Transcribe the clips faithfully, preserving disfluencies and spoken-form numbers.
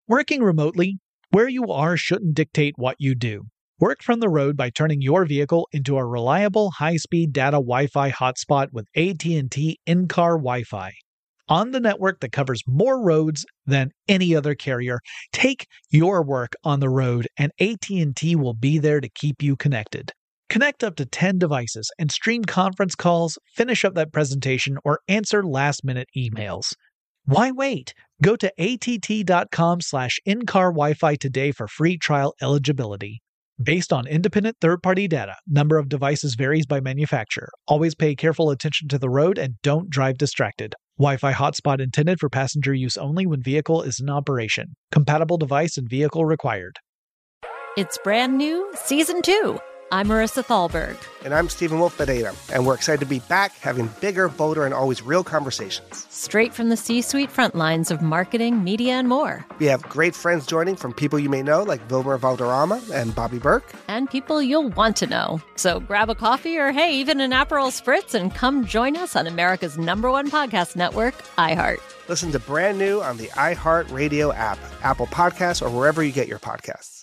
Working remotely, where you are shouldn't dictate what you do. Work from the road by turning your vehicle into a reliable high-speed data Wi-Fi hotspot with A T and T in-car Wi-Fi. On the network that covers more roads than any other carrier, take your work on the road and A T and T will be there to keep you connected. Connect up to ten devices and stream conference calls, finish up that presentation, or answer last-minute emails. Why wait? Go to att.com slash in-car Wi-Fi today for free trial eligibility. Based on independent third-party data, number of devices varies by manufacturer. Always pay careful attention to the road and don't drive distracted. Wi-Fi hotspot intended for passenger use only when vehicle is in operation. Compatible device and vehicle required. It's brand new, season two. I'm Marissa Thalberg. And I'm Stephen Wolf Pereira, and we're excited to be back having bigger, bolder, and always real conversations. Straight from the C-suite front lines of marketing, media, and more. We have great friends joining from people you may know, like Wilmer Valderrama and Bobby Burke. And people you'll want to know. So grab a coffee or, hey, even an Aperol Spritz and come join us on America's number one podcast network, iHeart. Listen to Brand New on the iHeartRadio app, Apple Podcasts, or wherever you get your podcasts.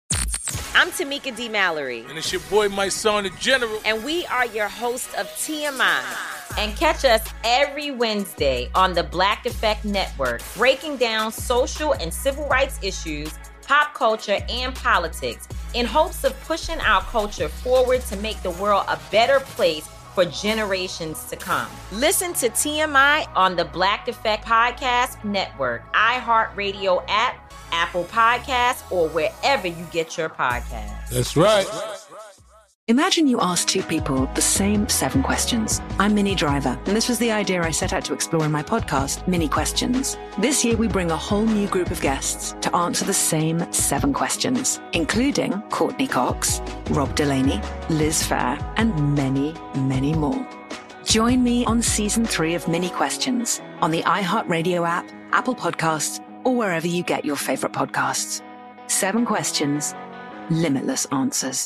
I'm Tamika D. Mallory. And it's your boy, my son, the General. And we are your hosts of T M I. And catch us every Wednesday on the Black Effect Network, breaking down social and civil rights issues, pop culture, and politics in hopes of pushing our culture forward to make the world a better place for generations to come. Listen to T M I on the Black Effect Podcast Network, iHeartRadio app, Apple Podcasts, or wherever you get your podcasts. That's right. Imagine you ask two people the same seven questions. I'm Minnie Driver, and this was the idea I set out to explore in my podcast, Minnie Questions. This year, we bring a whole new group of guests to answer the same seven questions, including Courtney Cox, Rob Delaney, Liz Phair, and many, many more. Join me on season three of Minnie Questions on the iHeartRadio app, Apple Podcasts, or wherever you get your favorite podcasts. Seven questions, limitless answers.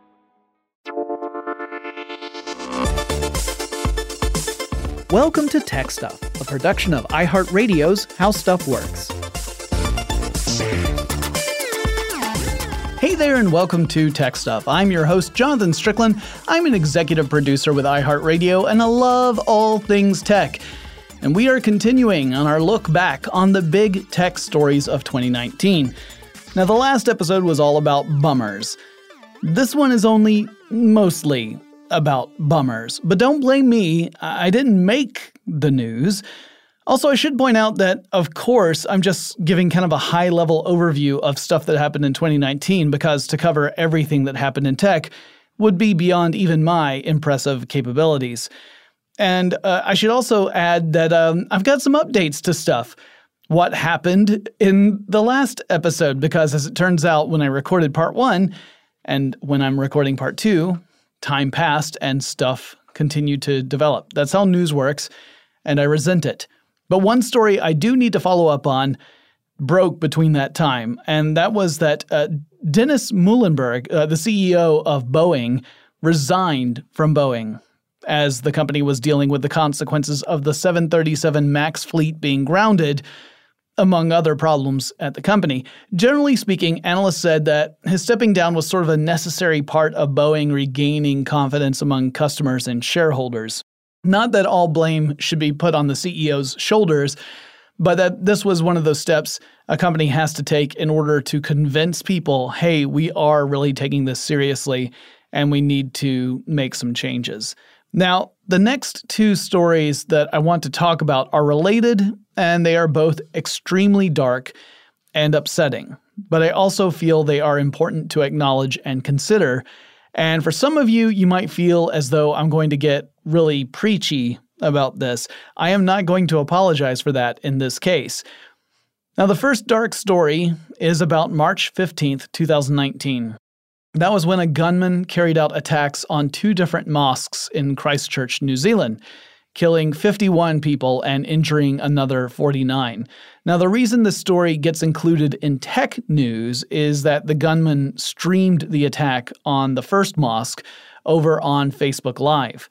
Welcome to Tech Stuff, a production of iHeartRadio's How Stuff Works. Hey there and welcome to Tech Stuff. I'm your host, Jonathan Strickland. I'm an executive producer with iHeartRadio and I love all things tech. And we are continuing on our look back on the big tech stories of twenty nineteen. Now, the last episode was all about bummers. This one is only mostly about bummers. But don't blame me, I didn't make the news. Also, I should point out that, of course, I'm just giving kind of a high-level overview of stuff that happened in twenty nineteen, because to cover everything that happened in tech would be beyond even my impressive capabilities. And uh, I should also add that um, I've got some updates to stuff. What happened in the last episode, because as it turns out, when I recorded part one, and when I'm recording part two, time passed and stuff continued to develop. That's how news works, and I resent it. But one story I do need to follow up on broke between that time, and that was that uh, Dennis Muilenburg, uh, the C E O of Boeing, resigned from Boeing as the company was dealing with the consequences of the seven thirty-seven MAX fleet being grounded, among other problems at the company. Generally speaking, analysts said that his stepping down was sort of a necessary part of Boeing regaining confidence among customers and shareholders. Not that all blame should be put on the C E O's shoulders, but that this was one of those steps a company has to take in order to convince people, hey, we are really taking this seriously and we need to make some changes. Now, the next two stories that I want to talk about are related, and they are both extremely dark and upsetting. But I also feel they are important to acknowledge and consider. And for some of you, you might feel as though I'm going to get really preachy about this. I am not going to apologize for that in this case. Now, the first dark story is about March fifteenth, twenty nineteen. That was when a gunman carried out attacks on two different mosques in Christchurch, New Zealand, killing fifty-one people and injuring another forty-nine. Now, the reason this story gets included in tech news is that the gunman streamed the attack on the first mosque over on Facebook Live.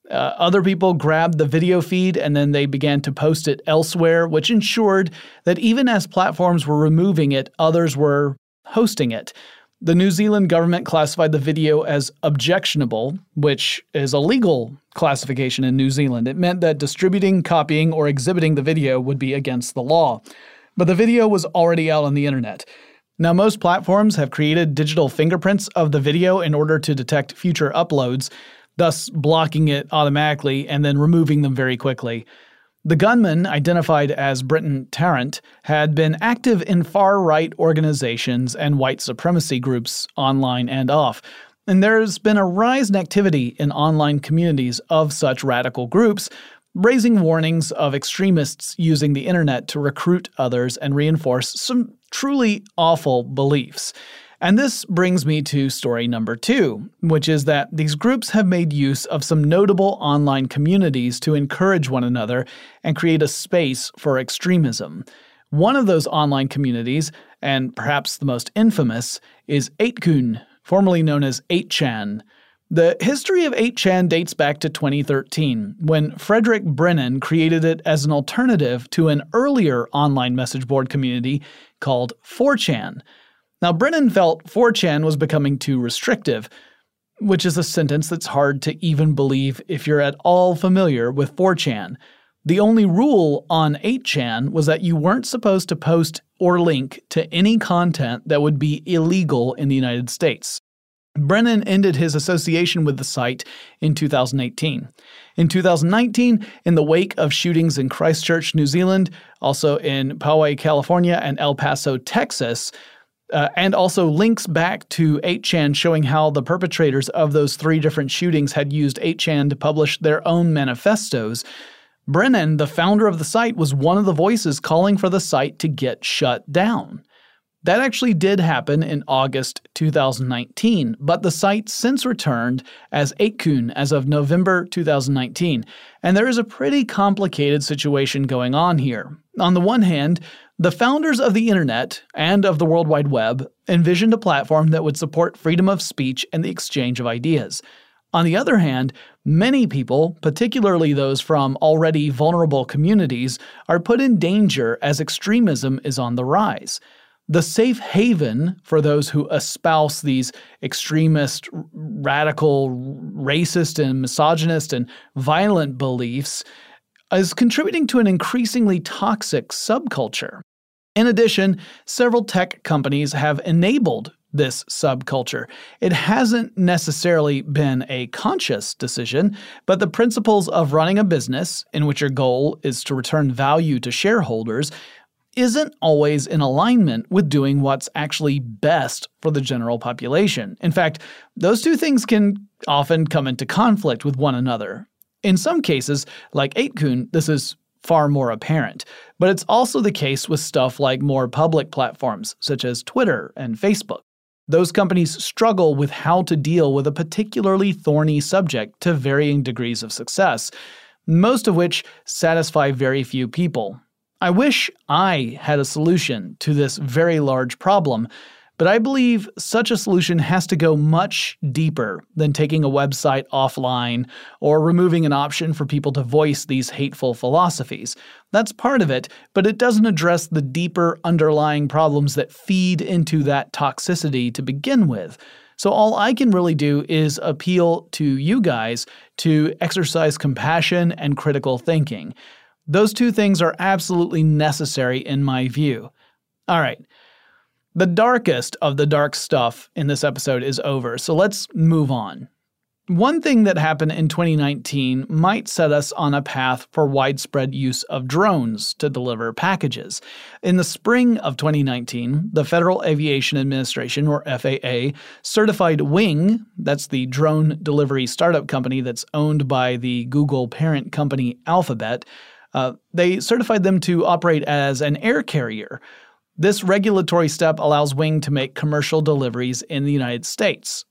Uh, other people grabbed the video feed and then they began to post it elsewhere, which ensured that even as platforms were removing it, others were hosting it. The New Zealand government classified the video as objectionable, which is a legal classification in New Zealand. It meant that distributing, copying, or exhibiting the video would be against the law. But the video was already out on the internet. Now, most platforms have created digital fingerprints of the video in order to detect future uploads, thus blocking it automatically and then removing them very quickly. The gunman, identified as Brenton Tarrant, had been active in far-right organizations and white supremacy groups online and off, and there's been a rise in activity in online communities of such radical groups, raising warnings of extremists using the internet to recruit others and reinforce some truly awful beliefs. And this brings me to story number two, which is that these groups have made use of some notable online communities to encourage one another and create a space for extremism. One of those online communities, and perhaps the most infamous, is eight kun, formerly known as eight chan. The history of eight chan dates back to twenty thirteen, when Frederick Brennan created it as an alternative to an earlier online message board community called four chan. Now, Brennan felt four chan was becoming too restrictive, which is a sentence that's hard to even believe if you're at all familiar with four chan. The only rule on eight chan was that you weren't supposed to post or link to any content that would be illegal in the United States. Brennan ended his association with the site in two thousand eighteen. In two thousand nineteen, in the wake of shootings in Christchurch, New Zealand, also in Poway, California, and El Paso, Texas, Uh, and also links back to eight chan showing how the perpetrators of those three different shootings had used eight chan to publish their own manifestos. Brennan, the founder of the site, was one of the voices calling for the site to get shut down. That actually did happen in August two thousand nineteen, but the site since returned as eight kun as of November two thousand nineteen, and there is a pretty complicated situation going on here. On the one hand, the founders of the internet and of the World Wide Web envisioned a platform that would support freedom of speech and the exchange of ideas. On the other hand, many people, particularly those from already vulnerable communities, are put in danger as extremism is on the rise. The safe haven for those who espouse these extremist, radical, racist, and misogynist and violent beliefs is contributing to an increasingly toxic subculture. In addition, several tech companies have enabled this subculture. It hasn't necessarily been a conscious decision, but the principles of running a business, in which your goal is to return value to shareholders, isn't always in alignment with doing what's actually best for the general population. In fact, those two things can often come into conflict with one another. In some cases, like eight kun, this is far more apparent, but it's also the case with stuff like more public platforms, such as Twitter and Facebook. Those companies struggle with how to deal with a particularly thorny subject to varying degrees of success, most of which satisfy very few people. I wish I had a solution to this very large problem, but I believe such a solution has to go much deeper than taking a website offline or removing an option for people to voice these hateful philosophies. That's part of it, but it doesn't address the deeper underlying problems that feed into that toxicity to begin with. So all I can really do is appeal to you guys to exercise compassion and critical thinking. Those two things are absolutely necessary in my view. All right. The darkest of the dark stuff in this episode is over, so let's move on. One thing that happened in twenty nineteen might set us on a path for widespread use of drones to deliver packages. In the spring of twenty nineteen, the Federal Aviation Administration, or F A A, certified Wing, that's the drone delivery startup company that's owned by the Google parent company Alphabet, uh, they certified them to operate as an air carrier. This regulatory step allows Wing to make commercial deliveries in the United States.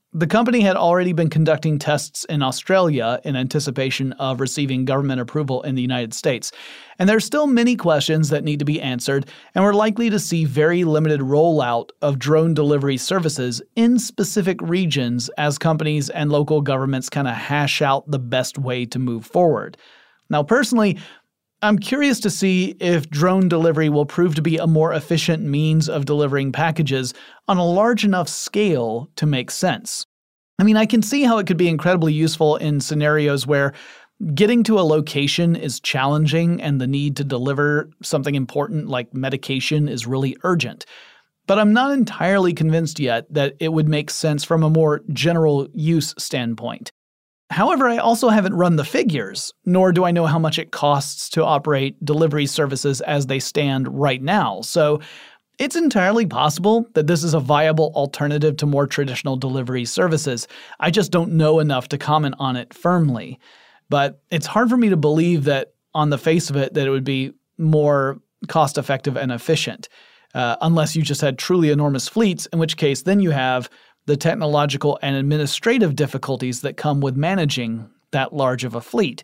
The company had already been conducting tests in Australia in anticipation of receiving government approval in the United States. And there's still many questions that need to be answered, and we're likely to see very limited rollout of drone delivery services in specific regions as companies and local governments kind of hash out the best way to move forward. Now, personally, I'm curious to see if drone delivery will prove to be a more efficient means of delivering packages on a large enough scale to make sense. I mean, I can see how it could be incredibly useful in scenarios where getting to a location is challenging and the need to deliver something important like medication is really urgent. But I'm not entirely convinced yet that it would make sense from a more general use standpoint. However, I also haven't run the figures, nor do I know how much it costs to operate delivery services as they stand right now. So it's entirely possible that this is a viable alternative to more traditional delivery services. I just don't know enough to comment on it firmly. But it's hard for me to believe that on the face of it that it would be more cost-effective and efficient, uh, unless you just had truly enormous fleets, in which case then you have the technological and administrative difficulties that come with managing that large of a fleet.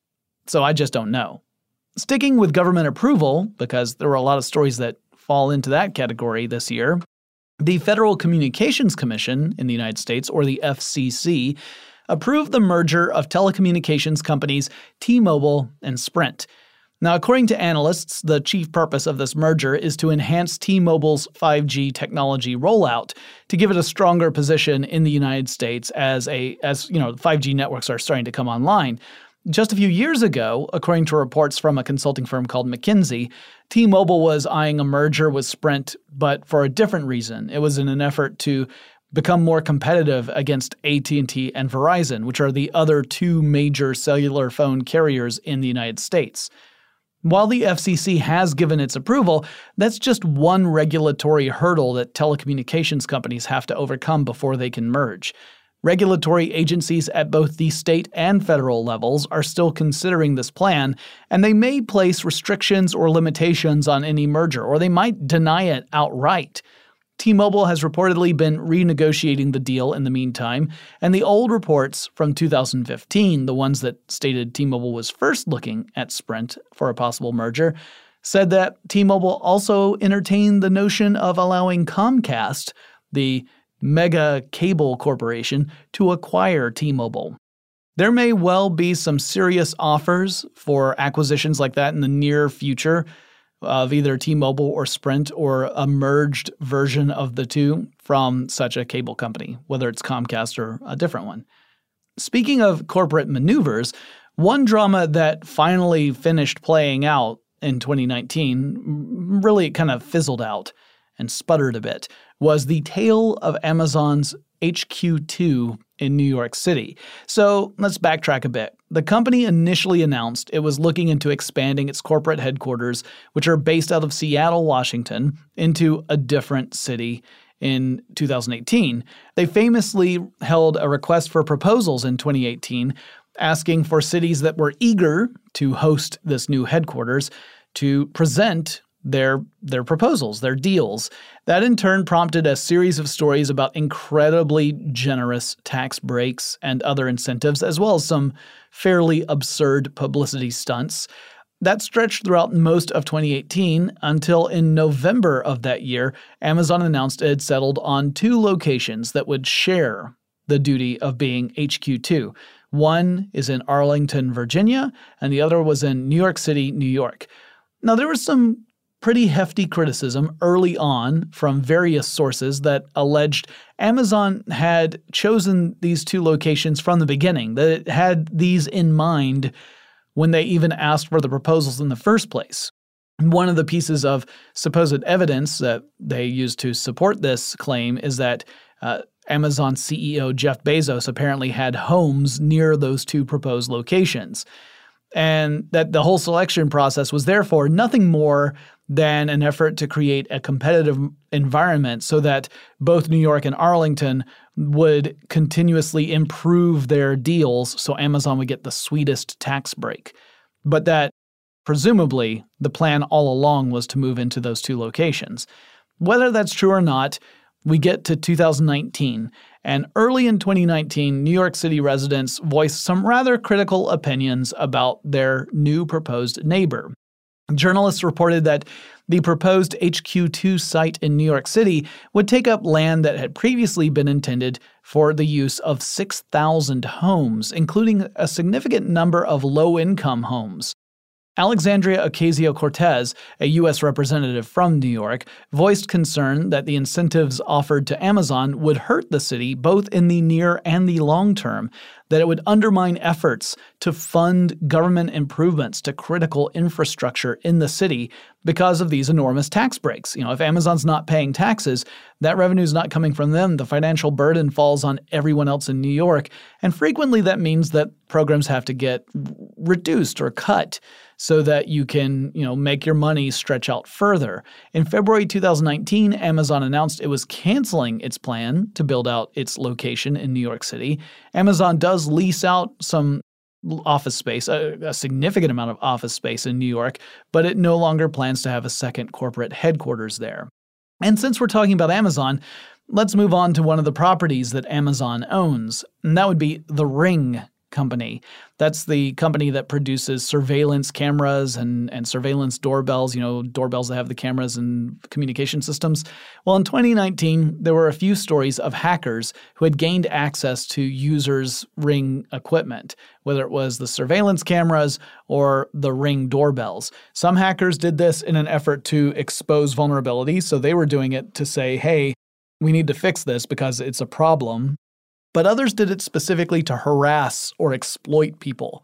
So I just don't know. Sticking with government approval, because there were a lot of stories that fall into that category this year, the Federal Communications Commission in the United States, or the F C C, approved the merger of telecommunications companies T-Mobile and Sprint. Now, according to analysts, the chief purpose of this merger is to enhance T-Mobile's five G technology rollout to give it a stronger position in the United States as a as you know, five G networks are starting to come online. Just a few years ago, according to reports from a consulting firm called McKinsey, T-Mobile was eyeing a merger with Sprint, but for a different reason. It was in an effort to become more competitive against A T and T and Verizon, which are the other two major cellular phone carriers in the United States. While the F C C has given its approval, that's just one regulatory hurdle that telecommunications companies have to overcome before they can merge. Regulatory agencies at both the state and federal levels are still considering this plan, and they may place restrictions or limitations on any merger, or they might deny it outright. T-Mobile has reportedly been renegotiating the deal in the meantime, and the old reports from two thousand fifteen, the ones that stated T-Mobile was first looking at Sprint for a possible merger, said that T-Mobile also entertained the notion of allowing Comcast, the mega cable corporation, to acquire T-Mobile. There may well be some serious offers for acquisitions like that in the near future, of either T-Mobile or Sprint or a merged version of the two from such a cable company, whether it's Comcast or a different one. Speaking of corporate maneuvers, one drama that finally finished playing out in twenty nineteen, really kind of fizzled out and sputtered a bit, was the tale of Amazon's H Q two in New York City. So let's backtrack a bit. The company initially announced it was looking into expanding its corporate headquarters, which are based out of Seattle, Washington, into a different city in two thousand eighteen. They famously held a request for proposals in twenty eighteen, asking for cities that were eager to host this new headquarters to present their their proposals, their deals. That in turn prompted a series of stories about incredibly generous tax breaks and other incentives, as well as some fairly absurd publicity stunts. That stretched throughout most of twenty eighteen until in November of that year, Amazon announced it had settled on two locations that would share the duty of being H Q two. One is in Arlington, Virginia, and the other was in New York City, New York. Now, there was some pretty hefty criticism early on from various sources that alleged Amazon had chosen these two locations from the beginning, that it had these in mind when they even asked for the proposals in the first place. One of the pieces of supposed evidence that they used to support this claim is that uh, Amazon C E O Jeff Bezos apparently had homes near those two proposed locations, and that the whole selection process was therefore nothing more than an effort to create a competitive environment so that both New York and Arlington would continuously improve their deals so Amazon would get the sweetest tax break. But that, presumably, the plan all along was to move into those two locations. Whether that's true or not, We get to two thousand nineteen, and early in twenty nineteen, New York City residents voiced some rather critical opinions about their new proposed neighbor. Journalists reported that the proposed H Q two site in New York City would take up land that had previously been intended for the use of six thousand homes, including a significant number of low-income homes. Alexandria Ocasio-Cortez, a U S representative from New York, voiced concern that the incentives offered to Amazon would hurt the city both in the near and the long term, that it would undermine efforts to fund government improvements to critical infrastructure in the city because of these enormous tax breaks. You know, if Amazon's not paying taxes, that revenue is not coming from them. The financial burden falls on everyone else in New York, and frequently that means that programs have to get reduced or cut so that you can, you know, make your money stretch out further. In February two thousand nineteen, Amazon announced it was canceling its plan to build out its location in New York City. Amazon does lease out some office space, a, a significant amount of office space in New York, but it no longer plans to have a second corporate headquarters there. And since we're talking about Amazon, let's move on to one of the properties that Amazon owns, and that would be the Ring Company. That's the company that produces surveillance cameras and, and surveillance doorbells, you know, doorbells that have the cameras and communication systems. Well, in twenty nineteen, there were a few stories of hackers who had gained access to users' Ring equipment, whether it was the surveillance cameras or the Ring doorbells. Some hackers did this in an effort to expose vulnerabilities, so they were doing it to say, hey, we need to fix this because it's a problem. But others did it specifically to harass or exploit people.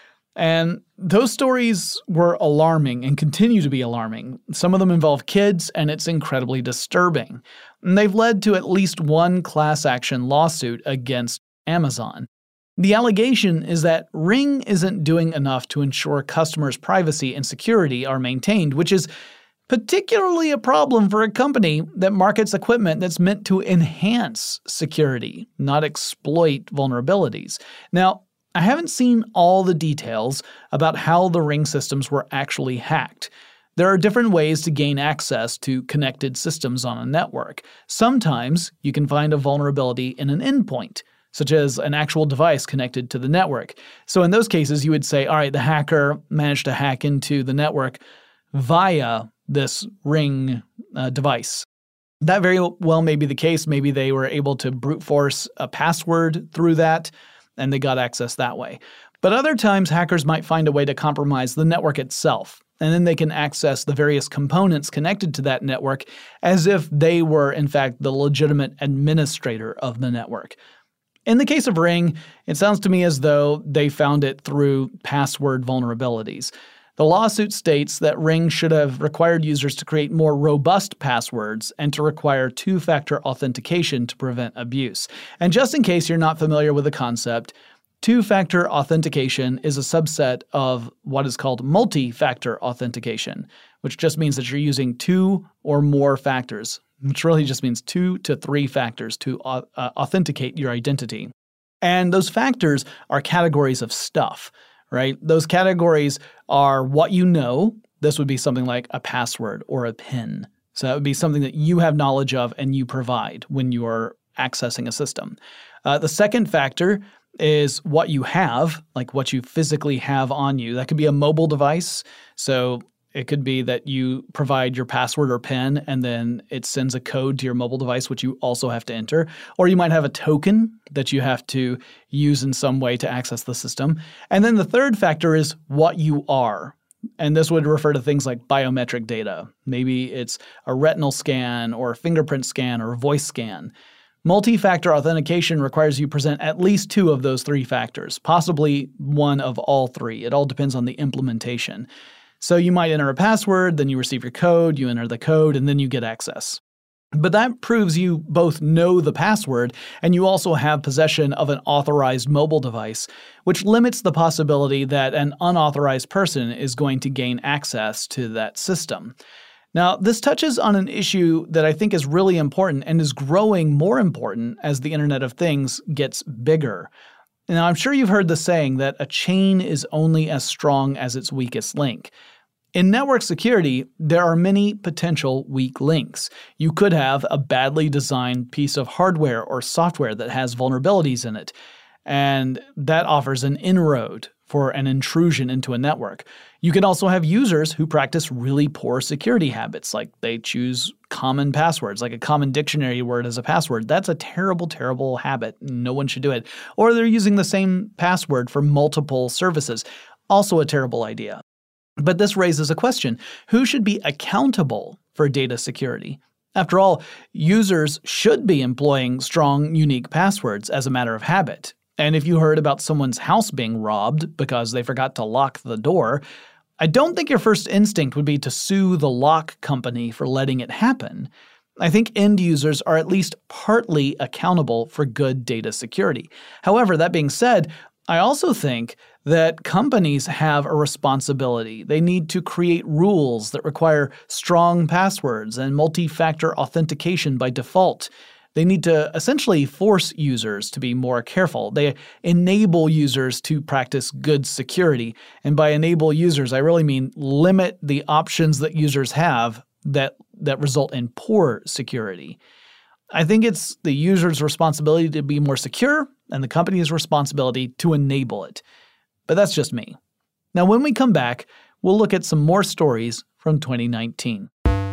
And those stories were alarming and continue to be alarming. Some of them involve kids, and it's incredibly disturbing. And they've led to at least one class action lawsuit against Amazon. The allegation is that Ring isn't doing enough to ensure customers' privacy and security are maintained, which is particularly a problem for a company that markets equipment that's meant to enhance security, not exploit vulnerabilities. Now, I haven't seen all the details about how the Ring systems were actually hacked. There are different ways to gain access to connected systems on a network. Sometimes you can find a vulnerability in an endpoint, such as an actual device connected to the network. So in those cases, you would say, all right, the hacker managed to hack into the network via this Ring uh, device. That very well may be the case. Maybe they were able to brute force a password through that, and they got access that way. But other times, hackers might find a way to compromise the network itself, and then they can access the various components connected to that network as if they were, in fact, the legitimate administrator of the network. In the case of Ring, it sounds to me as though they found it through password vulnerabilities. The lawsuit states that Ring should have required users to create more robust passwords and to require two-factor authentication to prevent abuse. And just in case you're not familiar with the concept, two-factor authentication is a subset of what is called multi-factor authentication, which just means that you're using two or more factors, which really just means two to three factors to uh, authenticate your identity. And those factors are categories of stuff. Right? Those categories are what you know. This would be something like a password or a PIN. So that would be something that you have knowledge of and you provide when you are accessing a system. Uh, the second factor is what you have, like what you physically have on you. That could be a mobile device. So it could be that you provide your password or PIN, and then it sends a code to your mobile device, which you also have to enter. Or you might have a token that you have to use in some way to access the system. And then the third factor is what you are. And this would refer to things like biometric data. Maybe it's a retinal scan or a fingerprint scan or a voice scan. Multi-factor authentication requires you present at least two of those three factors, possibly one of all three. It all depends on the implementation. So you might enter a password, then you receive your code, you enter the code, and then you get access. But that proves you both know the password and you also have possession of an authorized mobile device, which limits the possibility that an unauthorized person is going to gain access to that system. Now, this touches on an issue that I think is really important and is growing more important as the Internet of Things gets bigger. Now, I'm sure you've heard the saying that a chain is only as strong as its weakest link. In network security, there are many potential weak links. You could have a badly designed piece of hardware or software that has vulnerabilities in it, and that offers an inroad for an intrusion into a network. You can also have users who practice really poor security habits, like they choose common passwords, like a common dictionary word as a password. That's a terrible, terrible habit. No one should do it. Or they're using the same password for multiple services. Also a terrible idea. But this raises a question. Who should be accountable for data security? After all, users should be employing strong, unique passwords as a matter of habit. And if you heard about someone's house being robbed because they forgot to lock the door, I don't think your first instinct would be to sue the lock company for letting it happen. I think end users are at least partly accountable for good data security. However, that being said, I also think that companies have a responsibility. They need to create rules that require strong passwords and multi-factor authentication by default. They need to essentially force users to be more careful. They enable users to practice good security. And by enable users, I really mean limit the options that users have that, that result in poor security. I think it's the user's responsibility to be more secure and the company's responsibility to enable it. But that's just me. Now, when we come back, we'll look at some more stories from twenty nineteen.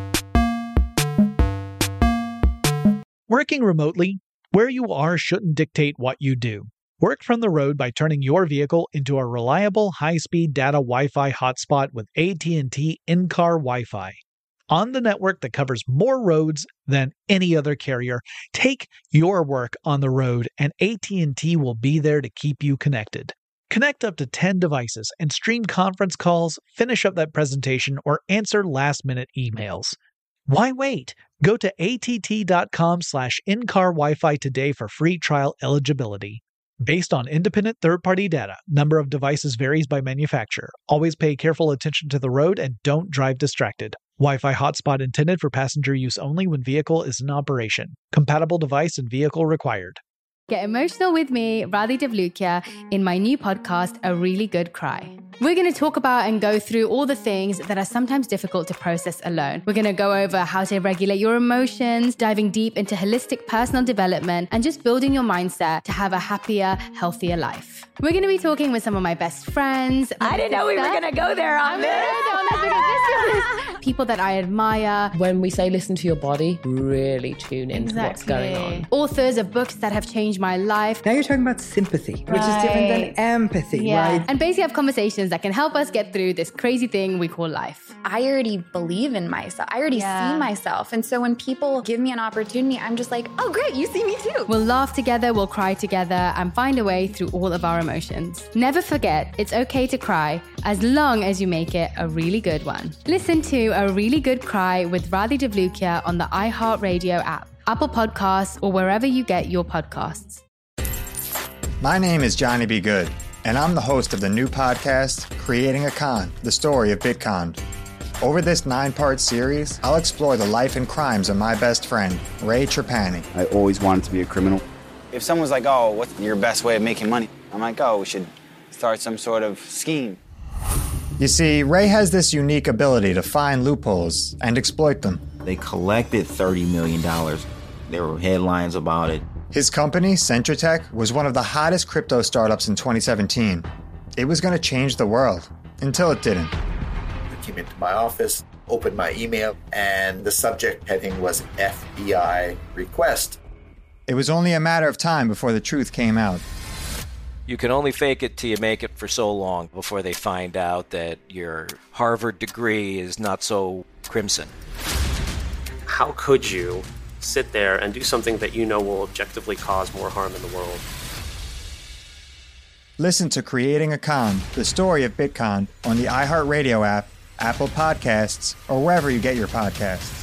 Working remotely, where you are shouldn't dictate what you do. Work from the road by turning your vehicle into a reliable, high-speed data Wi-Fi hotspot with A T and T in-car Wi-Fi. On the network that covers more roads than any other carrier, take your work on the road and A T and T will be there to keep you connected. Connect up to ten devices and stream conference calls, finish up that presentation, or answer last-minute emails. Why wait? Go to att.com slash in-car Wi-Fi today for free trial eligibility. Based on independent third-party data, number of devices varies by manufacturer. Always pay careful attention to the road and don't drive distracted. Wi-Fi hotspot intended for passenger use only when vehicle is in operation. Compatible device and vehicle required. Get emotional with me, Radhi Devlukia, in my new podcast, A Really Good Cry. We're going to talk about and go through all the things that are sometimes difficult to process alone. We're going to go over how to regulate your emotions, diving deep into holistic personal development, and just building your mindset to have a happier, healthier life. We're going to be talking with some of my best friends. I didn't know we were going to go there on this. People that I admire. When we say listen to your body, really tune into exactly. what's going on. Authors of books that have changed my life. Now you're talking about sympathy, right. which is different than empathy, yeah. right? And basically have conversations that can help us get through this crazy thing we call life. I already believe in myself. I already yeah. see myself. And so when people give me an opportunity, I'm just like, oh, great, you see me too. We'll laugh together, we'll cry together, and find a way through all of our emotions. Never forget, it's okay to cry as long as you make it a really good one. Listen to A Really Good Cry with Radhi Devlukia on the iHeartRadio app, Apple Podcasts, or wherever you get your podcasts. My name is Johnny B. Good, and I'm the host of the new podcast, Creating a Con, the story of Bitcon. Over this nine-part series, I'll explore the life and crimes of my best friend, Ray Trapani. I always wanted to be a criminal. If someone's like, oh, what's your best way of making money? I'm like, oh, we should start some sort of scheme. You see, Ray has this unique ability to find loopholes and exploit them. They collected thirty million dollars. There were headlines about it. His company, Centratech, was one of the hottest crypto startups in twenty seventeen. It was going to change the world, until it didn't. I came into my office, opened my email, and the subject heading was F B I request. It was only a matter of time before the truth came out. You can only fake it till you make it for so long before they find out that your Harvard degree is not so crimson. How could you sit there and do something that you know will objectively cause more harm in the world? Listen to Creating a Con, the story of Bitcon, on the iHeartRadio app, Apple Podcasts, or wherever you get your podcasts.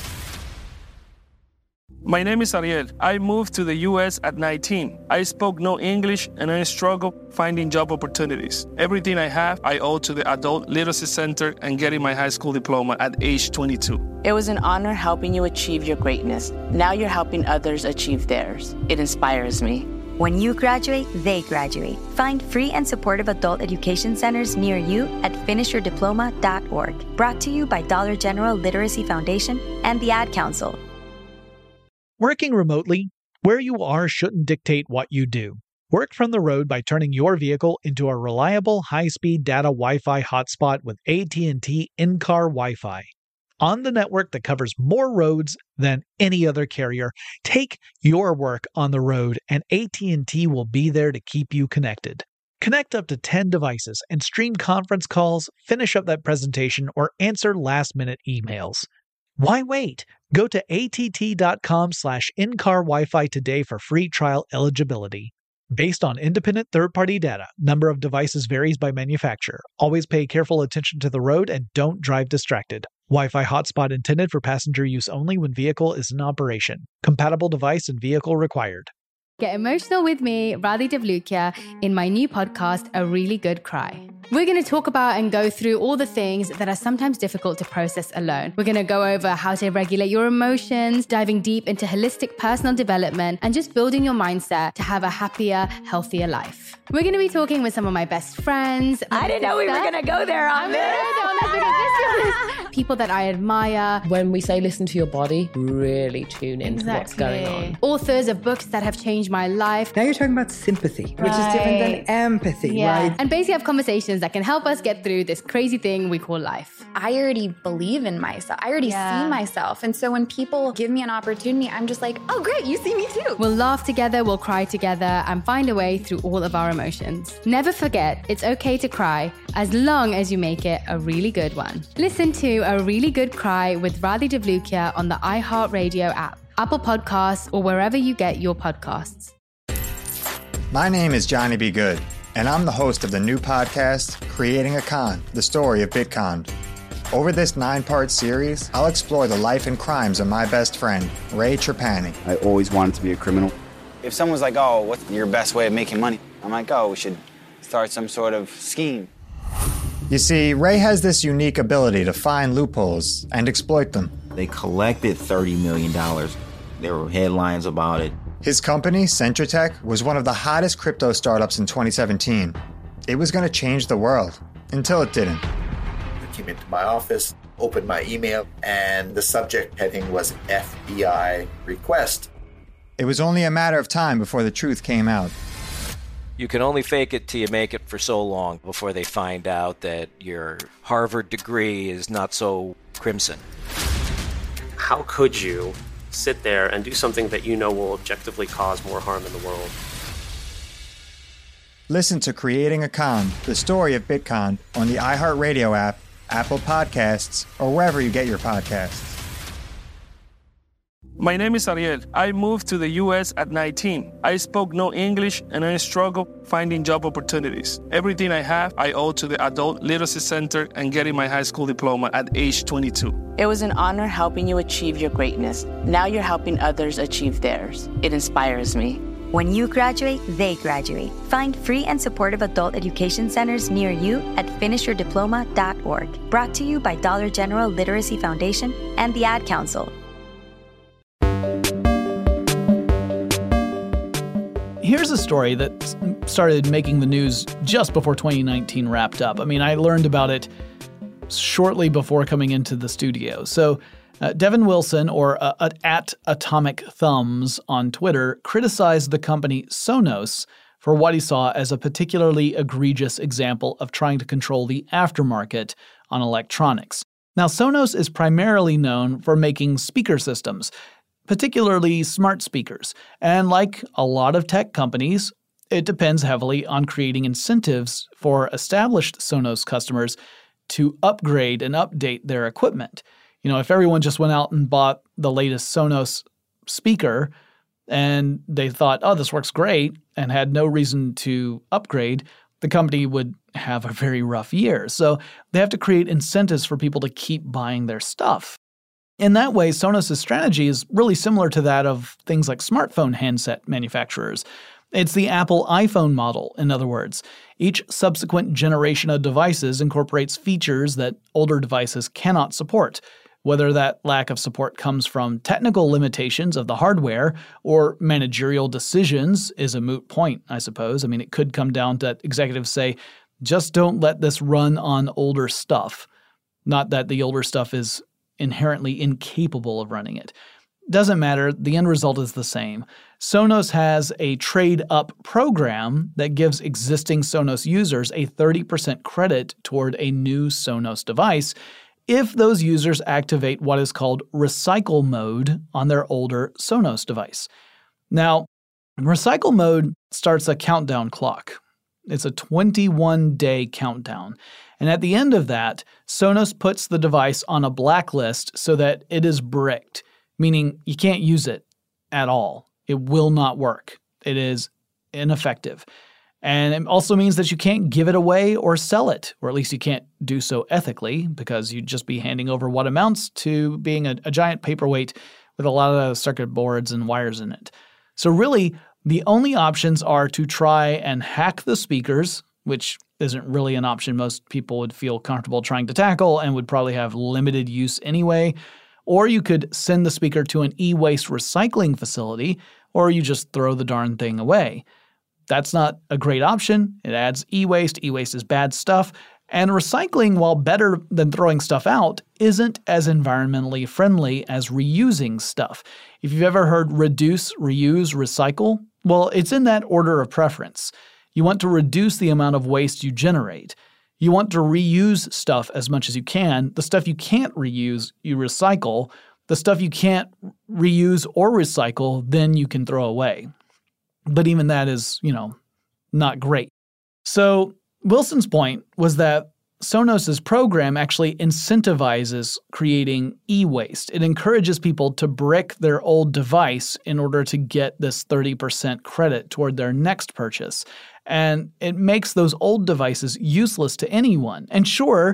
My name is Ariel. I moved to the U S at nineteen. I spoke no English and I struggled finding job opportunities. Everything I have, I owe to the Adult Literacy Center and getting my high school diploma at age twenty-two. It was an honor helping you achieve your greatness. Now you're helping others achieve theirs. It inspires me. When you graduate, they graduate. Find free and supportive adult education centers near you at finish your diploma dot org. Brought to you by Dollar General Literacy Foundation and the Ad Council. Working remotely, where you are shouldn't dictate what you do. Work from the road by turning your vehicle into a reliable high-speed data Wi-Fi hotspot with A T and T in-car Wi-Fi. On the network that covers more roads than any other carrier, take your work on the road and A T and T will be there to keep you connected. Connect up to ten devices and stream conference calls, finish up that presentation, or answer last-minute emails. Why wait? Go to att.com slash in-car Wi-Fi today for free trial eligibility. Based on independent third-party data, number of devices varies by manufacturer. Always pay careful attention to the road and don't drive distracted. Wi-Fi hotspot intended for passenger use only when vehicle is in operation. Compatible device and vehicle required. Get emotional with me, Radhi Devlukia, in my new podcast, A Really Good Cry. We're going to talk about and go through all the things that are sometimes difficult to process alone. We're going to go over how to regulate your emotions, diving deep into holistic personal development, and just building your mindset to have a happier, healthier life. We're going to be talking with some of my best friends. I didn't know we were going to go there on this. People that I admire. When we say listen to your body, really tune into Exactly. what's going on. Authors of books that have changed my life. Now you're talking about sympathy, which is different than empathy, Yeah. right? And basically have conversations that can help us get through this crazy thing we call life. I already believe in myself. I already Yeah. see myself. And so when people give me an opportunity, I'm just like, oh, great, you see me too. We'll laugh together, we'll cry together, and find a way through all of our emotions. Never forget, it's okay to cry, as long as you make it a really good one. Listen to A Really Good Cry with Radhi Devlukia on the iHeartRadio app, Apple Podcasts, or wherever you get your podcasts. My name is Johnny B. Good, and I'm the host of the new podcast, Creating a Con, the story of Bitcon. Over this nine-part series, I'll explore the life and crimes of my best friend, Ray Trapani. I always wanted to be a criminal. If someone's like, oh, what's your best way of making money? I'm like, oh, we should start some sort of scheme. You see, Ray has this unique ability to find loopholes and exploit them. They collected thirty million dollars. There were headlines about it. His company, Centratech, was one of the hottest crypto startups in twenty seventeen. It was going to change the world, until it didn't. I came into my office, opened my email, and the subject heading was F B I request. It was only a matter of time before the truth came out. You can only fake it till you make it for so long before they find out that your Harvard degree is not so crimson. How could you sit there and do something that you know will objectively cause more harm in the world? Listen to Creating a Con, the story of Bitcon, on the iHeartRadio app, Apple Podcasts, or wherever you get your podcasts. My name is Ariel. I moved to the U S at nineteen. I spoke no English and I struggled finding job opportunities. Everything I have, I owe to the Adult Literacy Center and getting my high school diploma at age twenty-two. It was an honor helping you achieve your greatness. Now you're helping others achieve theirs. It inspires me. When you graduate, they graduate. Find free and supportive adult education centers near you at finish your diploma dot org. Brought to you by Dollar General Literacy Foundation and the Ad Council. Here's a story that started making the news just before twenty nineteen wrapped up. I mean, I learned about it shortly before coming into the studio. So uh, Devin Wilson, or uh, at Atomic Thumbs on Twitter, criticized the company Sonos for what he saw as a particularly egregious example of trying to control the aftermarket on electronics. Now, Sonos is primarily known for making speaker systems, particularly smart speakers. And like a lot of tech companies, it depends heavily on creating incentives for established Sonos customers to upgrade and update their equipment. You know, if everyone just went out and bought the latest Sonos speaker and they thought, oh, this works great, and had no reason to upgrade, the company would have a very rough year. So they have to create incentives for people to keep buying their stuff. In that way, Sonos' strategy is really similar to that of things like smartphone handset manufacturers. It's the Apple iPhone model, in other words. Each subsequent generation of devices incorporates features that older devices cannot support. Whether that lack of support comes from technical limitations of the hardware or managerial decisions is a moot point, I suppose. I mean, it could come down to executives say, just don't let this run on older stuff. Not that the older stuff is inherently incapable of running it. Doesn't matter. The end result is the same. Sonos has a trade-up program that gives existing Sonos users a thirty percent credit toward a new Sonos device if those users activate what is called recycle mode on their older Sonos device. Now, recycle mode starts a countdown clock. It's a twenty-one day countdown. And at the end of that, Sonos puts the device on a blacklist so that it is bricked, meaning you can't use it at all. It will not work. It is ineffective. And it also means that you can't give it away or sell it, or at least you can't do so ethically, because you'd just be handing over what amounts to being a, a giant paperweight with a lot of circuit boards and wires in it. So really, the only options are to try and hack the speakers, which isn't really an option most people would feel comfortable trying to tackle and would probably have limited use anyway. Or you could send the speaker to an e-waste recycling facility, or you just throw the darn thing away. That's not a great option. It adds e-waste. E-waste is bad stuff. And recycling, while better than throwing stuff out, isn't as environmentally friendly as reusing stuff. If you've ever heard reduce, reuse, recycle, well, it's in that order of preference. You want to reduce the amount of waste you generate. You want to reuse stuff as much as you can. The stuff you can't reuse, you recycle. The stuff you can't reuse or recycle, then you can throw away. But even that is, you know, not great. So Wilson's point was that Sonos's program actually incentivizes creating e-waste. It encourages people to brick their old device in order to get this thirty percent credit toward their next purchase. And it makes those old devices useless to anyone. And sure,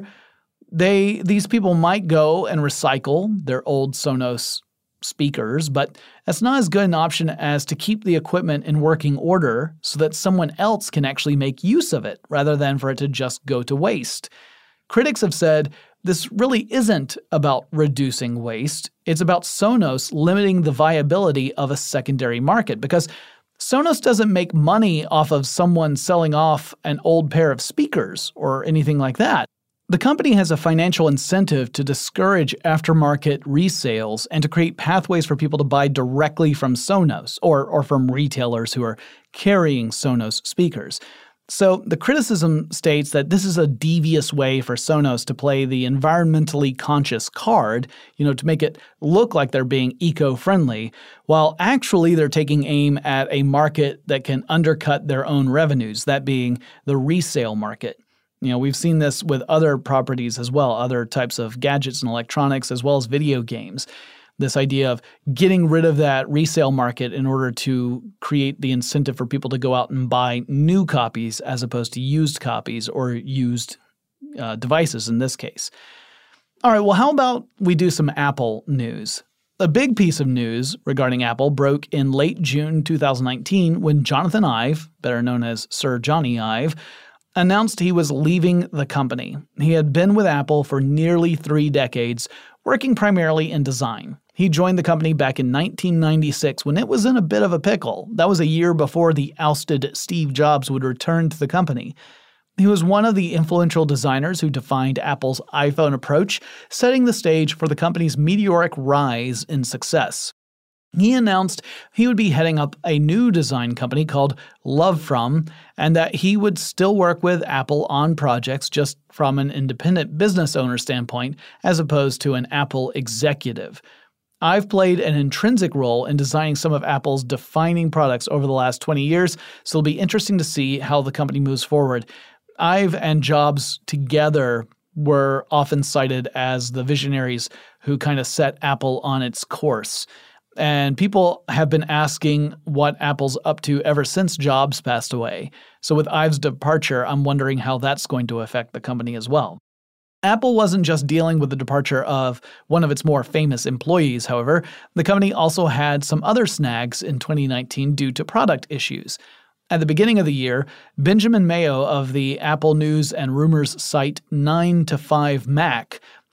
they these people might go and recycle their old Sonos speakers, but that's not as good an option as to keep the equipment in working order so that someone else can actually make use of it rather than for it to just go to waste. Critics have said this really isn't about reducing waste. It's about Sonos limiting the viability of a secondary market, because Sonos doesn't make money off of someone selling off an old pair of speakers or anything like that. The company has a financial incentive to discourage aftermarket resales and to create pathways for people to buy directly from Sonos or, or from retailers who are carrying Sonos speakers. So the criticism states that this is a devious way for Sonos to play the environmentally conscious card, you know, to make it look like they're being eco-friendly, while actually they're taking aim at a market that can undercut their own revenues, that being the resale market. You know, we've seen this with other properties as well, other types of gadgets and electronics, as well as video games. This idea of getting rid of that resale market in order to create the incentive for people to go out and buy new copies as opposed to used copies or used uh, devices in this case. All right, well, how about we do some Apple news? A big piece of news regarding Apple broke in late June two thousand nineteen when Jonathan Ive, better known as Sir Johnny Ive, announced he was leaving the company. He had been with Apple for nearly three decades, working primarily in design. He joined the company back in nineteen ninety-six when it was in a bit of a pickle. That was a year before the ousted Steve Jobs would return to the company. He was one of the influential designers who defined Apple's iPhone approach, setting the stage for the company's meteoric rise in success. He announced he would be heading up a new design company called Lovefrom, and that he would still work with Apple on projects just from an independent business owner standpoint, as opposed to an Apple executive. I've played an intrinsic role in designing some of Apple's defining products over the last twenty years, so it'll be interesting to see how the company moves forward. Ive and Jobs together were often cited as the visionaries who kind of set Apple on its course. And people have been asking what Apple's up to ever since Jobs passed away. So with Ive's departure, I'm wondering how that's going to affect the company as well. Apple wasn't just dealing with the departure of one of its more famous employees, however. The company also had some other snags in twenty nineteen due to product issues. At the beginning of the year, Benjamin Mayo of the Apple News and Rumors site nine to five Mac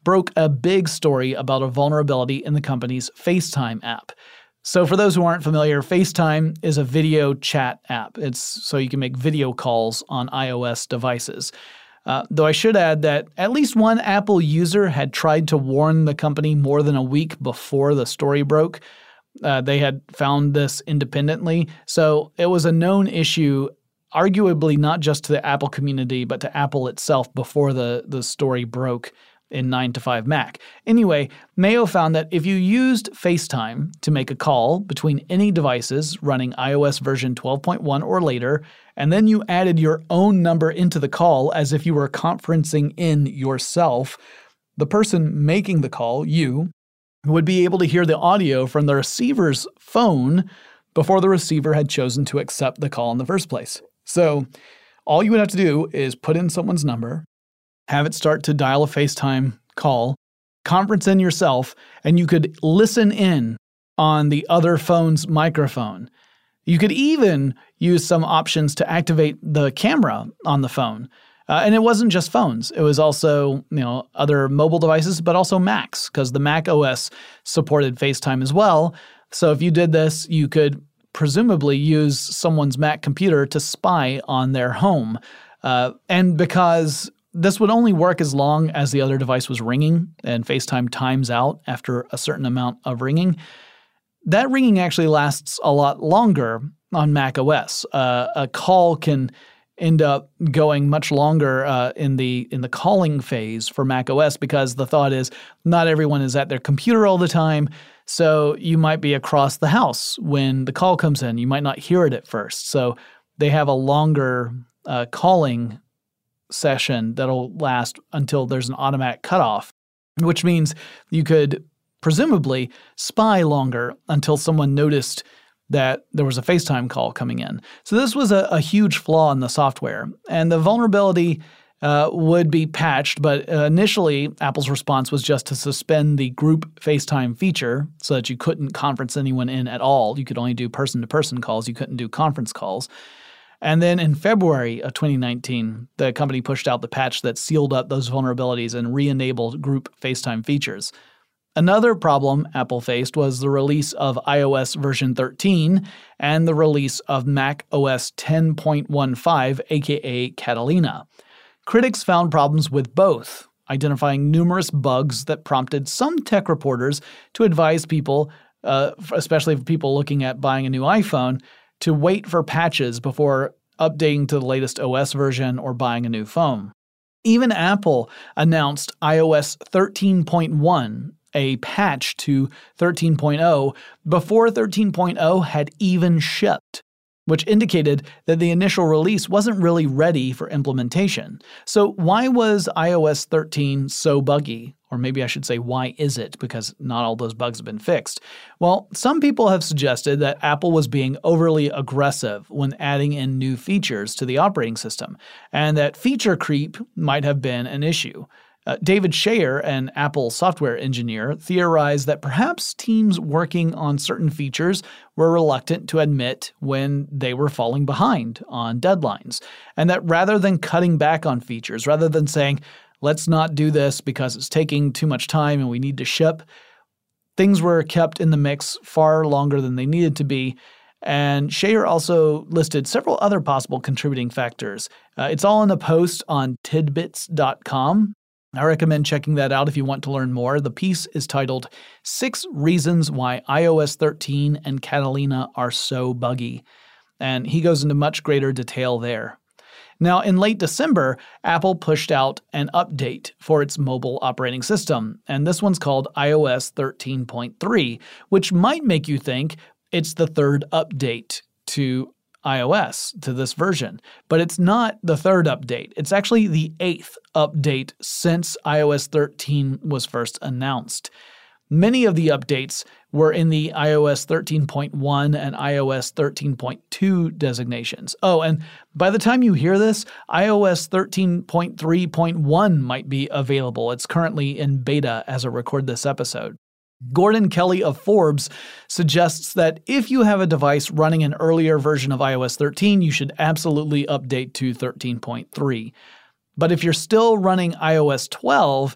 broke a big story about a vulnerability in the company's FaceTime app. So for those who aren't familiar, FaceTime is a video chat app. It's so you can make video calls on iOS devices. Uh, though I should add that at least one Apple user had tried to warn the company more than a week before the story broke. Uh, they had found this independently, so it was a known issue, arguably not just to the Apple community, but to Apple itself before the, the story broke in nine to five Mac. Anyway, Mayo found that if you used FaceTime to make a call between any devices running iOS version twelve point one or later, and then you added your own number into the call as if you were conferencing in yourself, the person making the call, you, would be able to hear the audio from the receiver's phone before the receiver had chosen to accept the call in the first place. So all you would have to do is put in someone's number, have it start to dial a FaceTime call, conference in yourself, and you could listen in on the other phone's microphone. You could even use some options to activate the camera on the phone. Uh, and it wasn't just phones. It was also, you know, other mobile devices, but also Macs, because the Mac O S supported FaceTime as well. So if you did this, you could presumably use someone's Mac computer to spy on their home. Uh, and because this would only work as long as the other device was ringing, and FaceTime times out after a certain amount of ringing, that ringing actually lasts a lot longer on Mac O S. Uh, a call can end up going much longer uh, in the in the calling phase for Mac O S because the thought is not everyone is at their computer all the time, so you might be across the house when the call comes in. You might not hear it at first, so they have a longer uh, calling session that'll last until there's an automatic cutoff, which means you could presumably spy longer until someone noticed that there was a FaceTime call coming in. So this was a, a huge flaw in the software, and the vulnerability uh, would be patched, but uh, initially Apple's response was just to suspend the group FaceTime feature so that you couldn't conference anyone in at all. You could only do person-to-person calls. You couldn't do conference calls. And then in February of twenty nineteen, the company pushed out the patch that sealed up those vulnerabilities and re-enabled group FaceTime features. Another problem Apple faced was the release of iOS version thirteen and the release of Mac O S ten point fifteen, aka Catalina. Critics found problems with both, identifying numerous bugs that prompted some tech reporters to advise people, uh, especially for people looking at buying a new iPhone, to wait for patches before updating to the latest O S version or buying a new phone. Even Apple announced iOS thirteen point one, a patch to thirteen point oh, before thirteen point oh had even shipped, which indicated that the initial release wasn't really ready for implementation. So why was iOS thirteen so buggy? Or maybe I should say, why is it? Because not all those bugs have been fixed. Well, some people have suggested that Apple was being overly aggressive when adding in new features to the operating system, and that feature creep might have been an issue. Uh, David Shayer, an Apple software engineer, theorized that perhaps teams working on certain features were reluctant to admit when they were falling behind on deadlines, and that rather than cutting back on features, rather than saying, let's not do this because it's taking too much time and we need to ship, things were kept in the mix far longer than they needed to be. And Shayer also listed several other possible contributing factors. Uh, it's all in a post on tidbits dot com. I recommend checking that out if you want to learn more. The piece is titled Six Reasons Why iOS thirteen and Catalina Are So Buggy, and he goes into much greater detail there. Now, in late December, Apple pushed out an update for its mobile operating system, and this one's called iOS thirteen point three, which might make you think it's the third update to iOS, to this version. But it's not the third update. It's actually the eighth update since iOS thirteen was first announced. Many of the updates were in the iOS thirteen point one and iOS thirteen point two designations. Oh, and by the time you hear this, iOS thirteen point three point one might be available. It's currently in beta as I record this episode. Gordon Kelly of Forbes suggests that if you have a device running an earlier version of iOS thirteen, you should absolutely update to thirteen point three. But if you're still running iOS twelve,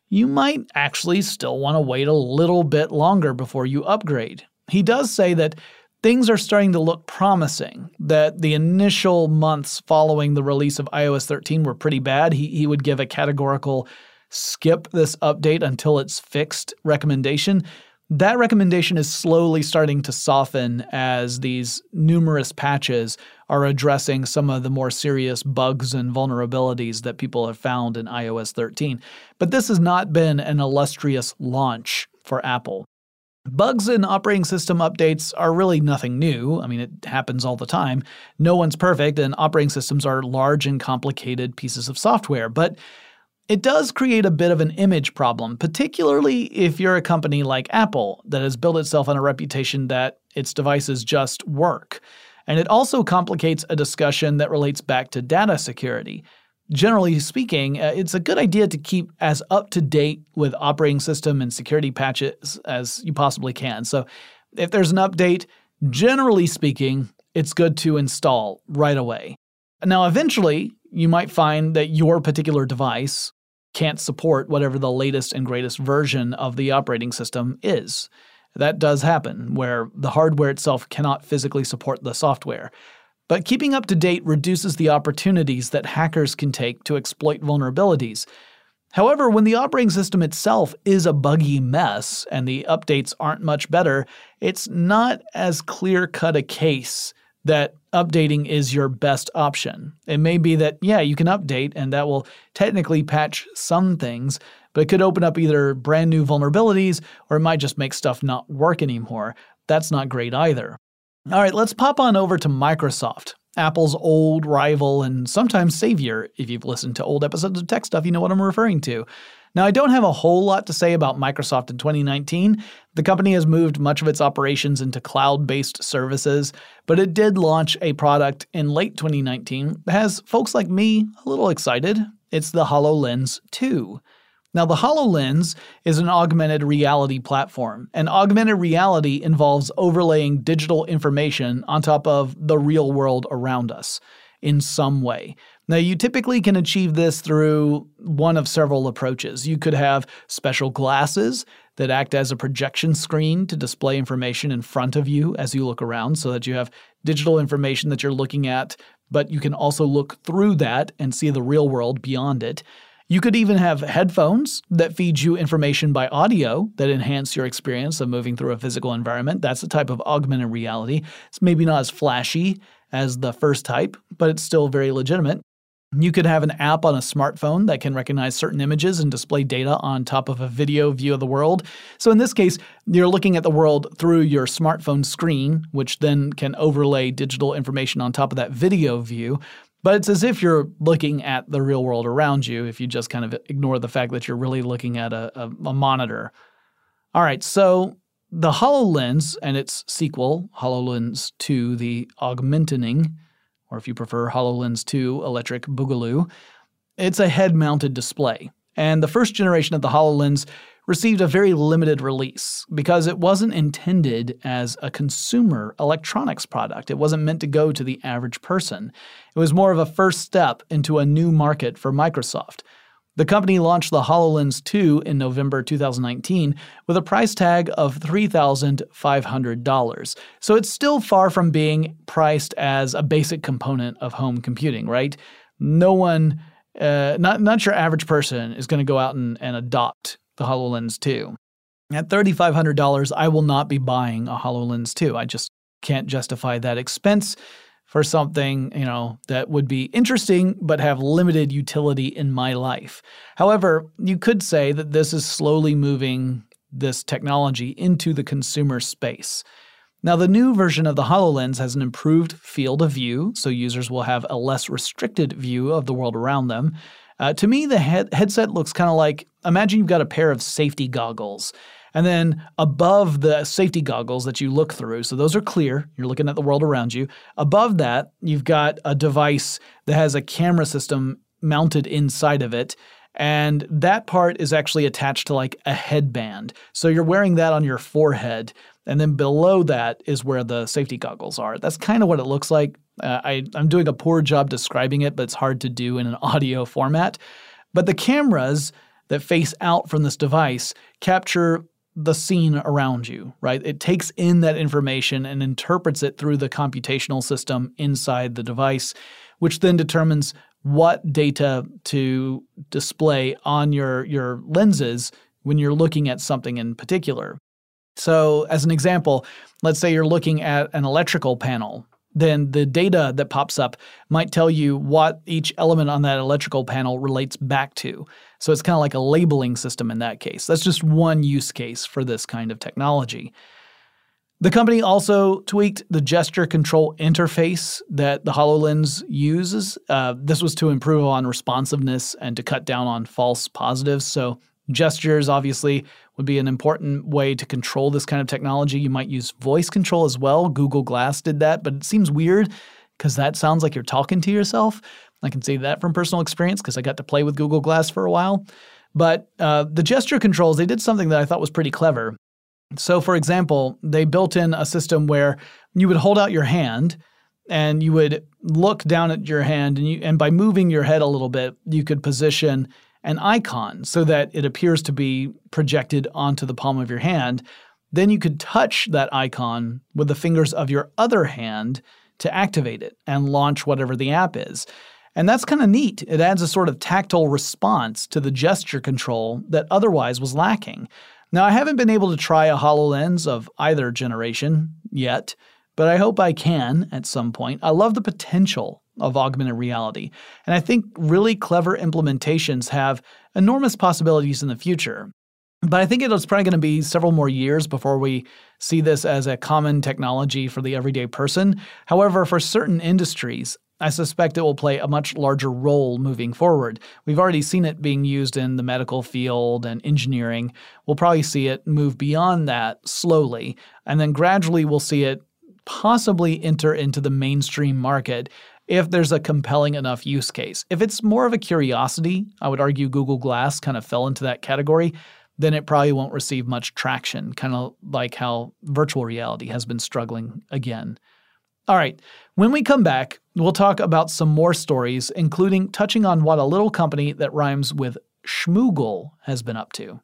you might actually still want to wait a little bit longer before you upgrade. He does say that things are starting to look promising, that the initial months following the release of i O S thirteen were pretty bad. He, he would give a categorical skip this update until it's fixed recommendation. That recommendation is slowly starting to soften as these numerous patches are addressing some of the more serious bugs and vulnerabilities that people have found in i O S thirteen. But this has not been an illustrious launch for Apple. Bugs in operating system updates are really nothing new. I mean, it happens all the time. No one's perfect, and operating systems are large and complicated pieces of software. But it does create a bit of an image problem, particularly if you're a company like Apple that has built itself on a reputation that its devices just work. And it also complicates a discussion that relates back to data security. Generally speaking, uh, it's a good idea to keep as up-to-date with operating system and security patches as you possibly can. So if there's an update, generally speaking, it's good to install right away. Now, eventually, you might find that your particular device can't support whatever the latest and greatest version of the operating system is. That does happen, where the hardware itself cannot physically support the software. But keeping up to date reduces the opportunities that hackers can take to exploit vulnerabilities. However, when the operating system itself is a buggy mess and the updates aren't much better, it's not as clear-cut a case that updating is your best option. It may be that, yeah, you can update and that will technically patch some things, but it could open up either brand new vulnerabilities or it might just make stuff not work anymore. That's not great either. All right, let's pop on over to Microsoft, Apple's old rival and sometimes savior. If you've listened to old episodes of Tech Stuff, you know what I'm referring to. Now, I don't have a whole lot to say about Microsoft in twenty nineteen. The company has moved much of its operations into cloud-based services, but it did launch a product in late twenty nineteen that has folks like me a little excited. It's the HoloLens two. Now, the HoloLens is an augmented reality platform, and augmented reality involves overlaying digital information on top of the real world around us in some way. Now, you typically can achieve this through one of several approaches. You could have special glasses that act as a projection screen to display information in front of you as you look around so that you have digital information that you're looking at, but you can also look through that and see the real world beyond it. You could even have headphones that feed you information by audio that enhance your experience of moving through a physical environment. That's a type of augmented reality. It's maybe not as flashy as the first type, but it's still very legitimate. You could have an app on a smartphone that can recognize certain images and display data on top of a video view of the world. So in this case, you're looking at the world through your smartphone screen, which then can overlay digital information on top of that video view. But it's as if you're looking at the real world around you if you just kind of ignore the fact that you're really looking at a, a, a monitor. All right, so the HoloLens and its sequel, HoloLens two, the Augmenting, or if you prefer HoloLens two Electric Boogaloo, it's a head-mounted display. And the first generation of the HoloLens received a very limited release because it wasn't intended as a consumer electronics product. It wasn't meant to go to the average person. It was more of a first step into a new market for Microsoft. The company launched the HoloLens two in November two thousand nineteen with a price tag of three thousand five hundred dollars. So it's still far from being priced as a basic component of home computing, right? No one, uh, not, not your average person is going to go out and, and adopt the HoloLens two. At three thousand five hundred dollars, I will not be buying a HoloLens two. I just can't justify that expense for something, you know, that would be interesting but have limited utility in my life. However, you could say that this is slowly moving this technology into the consumer space. Now, the new version of the HoloLens has an improved field of view, so users will have a less restricted view of the world around them. Uh, to me, the head- headset looks kind of like, imagine you've got a pair of safety goggles. And then above the safety goggles that you look through, so those are clear, you're looking at the world around you. Above that, you've got a device that has a camera system mounted inside of it. And that part is actually attached to like a headband. So you're wearing that on your forehead. And then below that is where the safety goggles are. That's kind of what it looks like. Uh, I, I'm doing a poor job describing it, but it's hard to do in an audio format. But the cameras that face out from this device capture the scene around you, right? It takes in that information and interprets it through the computational system inside the device, which then determines what data to display on your, your lenses when you're looking at something in particular. So as an example, let's say you're looking at an electrical panel. Then the data that pops up might tell you what each element on that electrical panel relates back to. So it's kind of like a labeling system in that case. That's just one use case for this kind of technology. The company also tweaked the gesture control interface that the HoloLens uses. Uh, this was to improve on responsiveness and to cut down on false positives. So gestures, obviously, would be an important way to control this kind of technology. You might use voice control as well. Google Glass did that, but it seems weird because that sounds like you're talking to yourself. I can say that from personal experience because I got to play with Google Glass for a while. But uh, the gesture controls, they did something that I thought was pretty clever. So, for example, they built in a system where you would hold out your hand and you would look down at your hand, and, you, and by moving your head a little bit, you could position an icon so that it appears to be projected onto the palm of your hand. Then you could touch that icon with the fingers of your other hand to activate it and launch whatever the app is. And that's kind of neat. It adds a sort of tactile response to the gesture control that otherwise was lacking. Now, I haven't been able to try a HoloLens of either generation yet, but I hope I can at some point. I love the potential of augmented reality, and I think really clever implementations have enormous possibilities in the future. But I think it's probably going to be several more years before we see this as a common technology for the everyday person. However, for certain industries, I suspect it will play a much larger role moving forward. We've already seen it being used in the medical field and engineering. We'll probably see it move beyond that slowly, and then gradually we'll see it possibly enter into the mainstream market if there's a compelling enough use case. If it's more of a curiosity, I would argue Google Glass kind of fell into that category, then it probably won't receive much traction, kind of like how virtual reality has been struggling again. All right, when we come back, we'll talk about some more stories, including touching on what a little company that rhymes with schmoogle has been up to.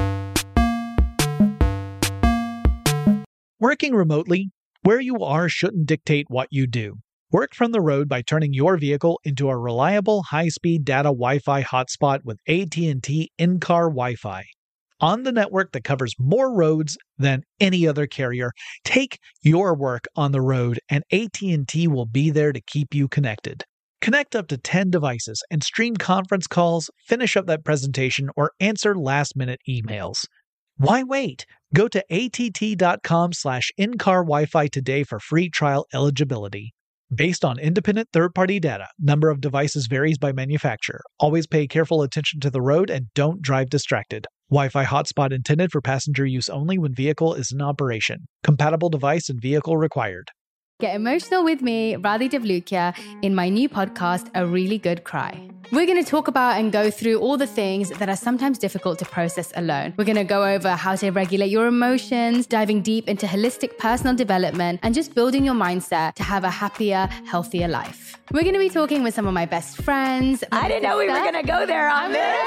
Working remotely, where you are shouldn't dictate what you do. Work from the road by turning your vehicle into a reliable high-speed data Wi-Fi hotspot with A T and T in-car Wi-Fi. On the network that covers more roads than any other carrier, take your work on the road and A T and T will be there to keep you connected. Connect up to ten devices and stream conference calls, finish up that presentation, or answer last-minute emails. Why wait? Go to att.com slash in-car Wi-Fi today for free trial eligibility. Based on independent third-party data, number of devices varies by manufacturer. Always pay careful attention to the road and don't drive distracted. Wi-Fi hotspot intended for passenger use only when vehicle is in operation. Compatible device and vehicle required. Get emotional with me, Radhi Devlukia, in my new podcast, A Really Good Cry. We're going to talk about and go through all the things that are sometimes difficult to process alone. We're going to go over how to regulate your emotions, diving deep into holistic personal development, and just building your mindset to have a happier, healthier life. We're going to be talking with some of my best friends. I didn't know we were going to go there on this.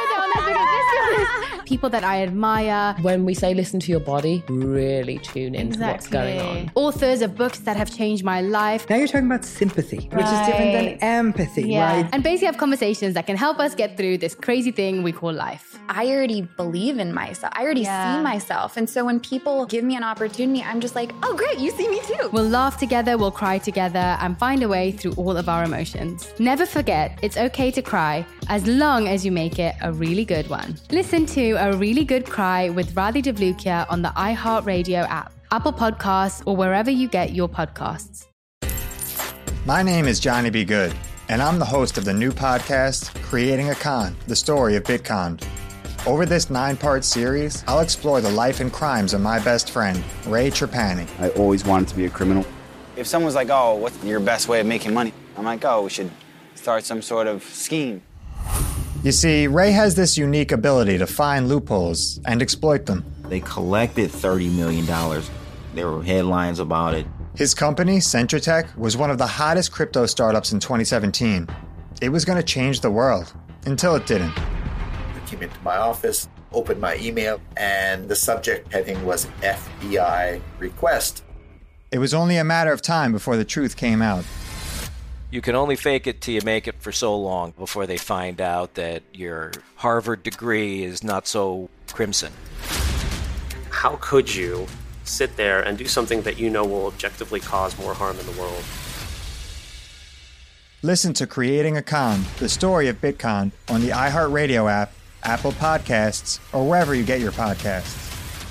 People that I admire. When we say listen to your body, really tune into exactly. what's going on. Authors of books that have changed my life. Now you're talking about sympathy, right. which is different than empathy, yeah. right? And basically have conversations that can help us get through this crazy thing we call life. I already believe in myself. I already yeah. see myself. And so when people give me an opportunity, I'm just like, oh, great, you see me too. We'll laugh together, we'll cry together, and find a way through all of our emotions. Never forget, it's okay to cry, as long as you make it a really good one. Listen to A Really Good Cry with Radhi Devlukia on the iHeartRadio app, Apple Podcasts, or wherever you get your podcasts. My name is Johnny B. Good, and I'm the host of the new podcast, Creating a Con, the story of Bitcon. Over this nine-part series, I'll explore the life and crimes of my best friend, Ray Trapani. I always wanted to be a criminal. If someone's like, oh, what's your best way of making money? I'm like, oh, we should start some sort of scheme. You see, Ray has this unique ability to find loopholes and exploit them. They collected thirty million dollars. There were headlines about it. His company, Centratech, was one of the hottest crypto startups in twenty seventeen. It was going to change the world, until it didn't. came into my office, opened my email, and the subject heading was F B I request. It was only a matter of time before the truth came out. You can only fake it till you make it for so long before they find out that your Harvard degree is not so crimson. How could you sit there and do something that you know will objectively cause more harm in the world? Listen to Creating a Con, the story of Bitcon, on the iHeartRadio app, Apple Podcasts, or wherever you get your podcasts.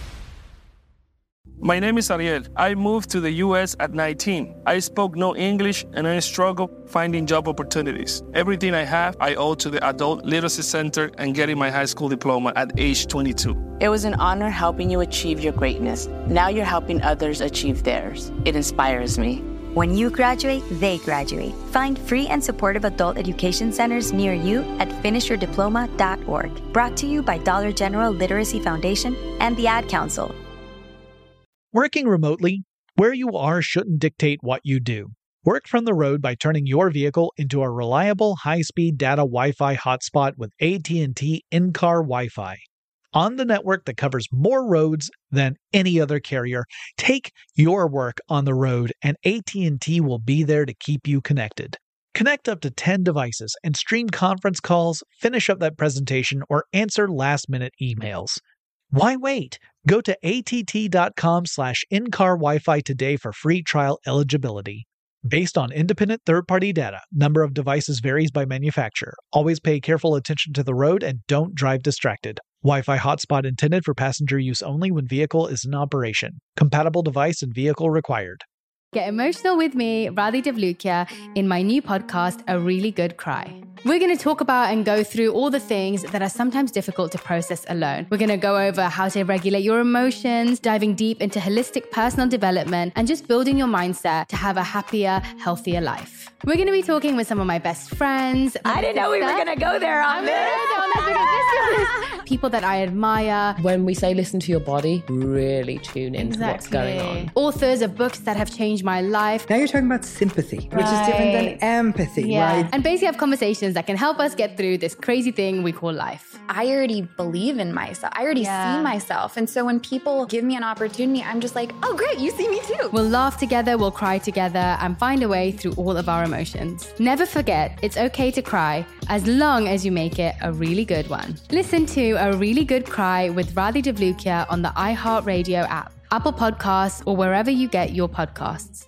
My name is Ariel. I moved to the U S at nineteen. I spoke no English and I struggled finding job opportunities. Everything I have, I owe to the Adult Literacy Center and getting my high school diploma at age twenty-two. It was an honor helping you achieve your greatness. Now you're helping others achieve theirs. It inspires me. When you graduate, they graduate. Find free and supportive adult education centers near you at finish your diploma dot org. Brought to you by Dollar General Literacy Foundation and the Ad Council. Working remotely, where you are shouldn't dictate what you do. Work from the road by turning your vehicle into a reliable high-speed data Wi-Fi hotspot with A T and T in-car Wi-Fi. On the network that covers more roads than any other carrier, take your work on the road and A T and T will be there to keep you connected. Connect up to ten devices and stream conference calls, finish up that presentation, or answer last-minute emails. Why wait? Go to att.com slash in-car Wi-Fi today for free trial eligibility. Based on independent third-party data, number of devices varies by manufacturer. Always pay careful attention to the road and don't drive distracted. Wi-Fi hotspot intended for passenger use only when vehicle is in operation. Compatible device and vehicle required. Get emotional with me, Radhi Devlukia, in my new podcast, A Really Good Cry. We're going to talk about and go through all the things that are sometimes difficult to process alone. We're going to go over how to regulate your emotions, diving deep into holistic personal development, and just building your mindset to have a happier, healthier life. We're going to be talking with some of my best friends. I didn't know we were going to go there on this. People that I admire. When we say listen to your body, really tune into Exactly. what's going on. Authors of books that have changed my life. Now you're talking about sympathy, which is different than empathy, yeah. right? And basically have conversations that can help us get through this crazy thing we call life. I already believe in myself. I already Yeah. see myself. And so when people give me an opportunity, I'm just like, oh, great, you see me too. We'll laugh together, we'll cry together, and find a way through all of our emotions. Never forget, it's okay to cry, as long as you make it a really good one. Listen to A Really Good Cry with Radhi Devlukia on the iHeartRadio app, Apple Podcasts, or wherever you get your podcasts.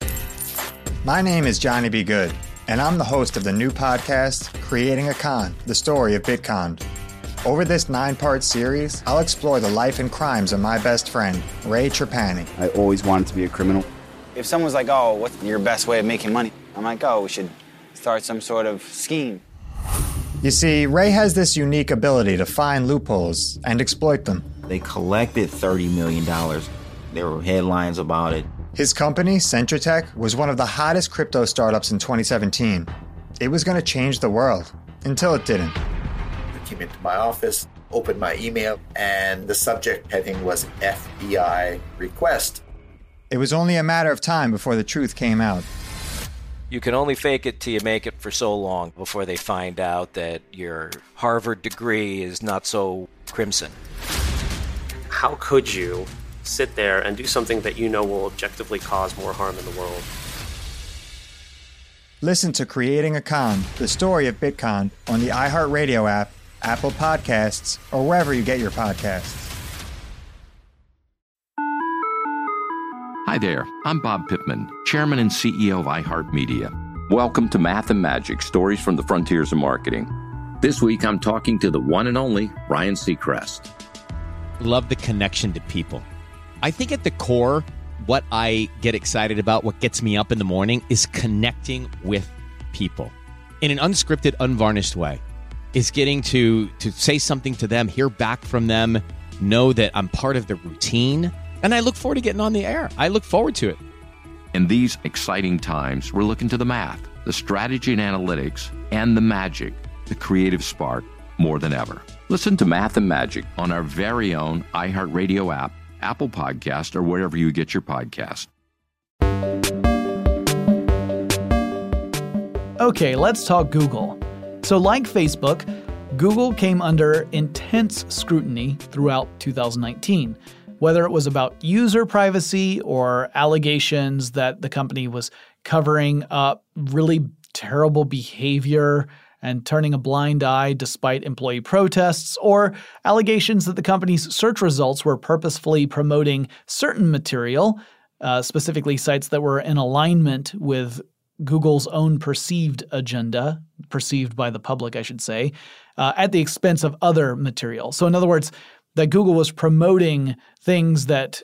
My name is Johnny B. Good, and I'm the host of the new podcast, Creating a Con, the story of Bitcon. Over this nine-part series, I'll explore the life and crimes of my best friend, Ray Trapani. I always wanted to be a criminal. If someone's like, oh, what's your best way of making money? I'm like, oh, we should start some sort of scheme. You see, Ray has this unique ability to find loopholes and exploit them. They collected thirty million dollars. There were headlines about it. His company, Centratech, was one of the hottest crypto startups in twenty seventeen. It was going to change the world, until it didn't. I came into my office, opened my email, and the subject heading was F B I request. It was only a matter of time before the truth came out. You can only fake it till you make it for so long before they find out that your Harvard degree is not so crimson. How could you sit there and do something that you know will objectively cause more harm in the world? Listen to Creating a Con, the story of Bitcon, on the iHeartRadio app, Apple Podcasts, or wherever you get your podcasts. Hi there, I'm Bob Pittman, Chairman and C E O of iHeartMedia. Welcome to Math and Magic, Stories from the Frontiers of Marketing. This week I'm talking to the one and only Ryan Seacrest. Love the connection to people. I think at the core, what I get excited about, what gets me up in the morning, is connecting with people in an unscripted, unvarnished way. Is getting to to say something to them, hear back from them, know that I'm part of the routine, and I look forward to getting on the air. I look forward to it. In these exciting times, we're looking to the math, the strategy and analytics, and the magic, the creative spark, more than ever. Listen to Math and Magic on our very own iHeartRadio app, Apple Podcast, or wherever you get your podcast. Okay, let's talk Google. So like Facebook, Google came under intense scrutiny throughout two thousand nineteen, whether it was about user privacy or allegations that the company was covering up really terrible behavior and turning a blind eye despite employee protests, or allegations that the company's search results were purposefully promoting certain material, uh, specifically sites that were in alignment with Google's own perceived agenda, perceived by the public, I should say, uh, at the expense of other material. So in other words, that Google was promoting things that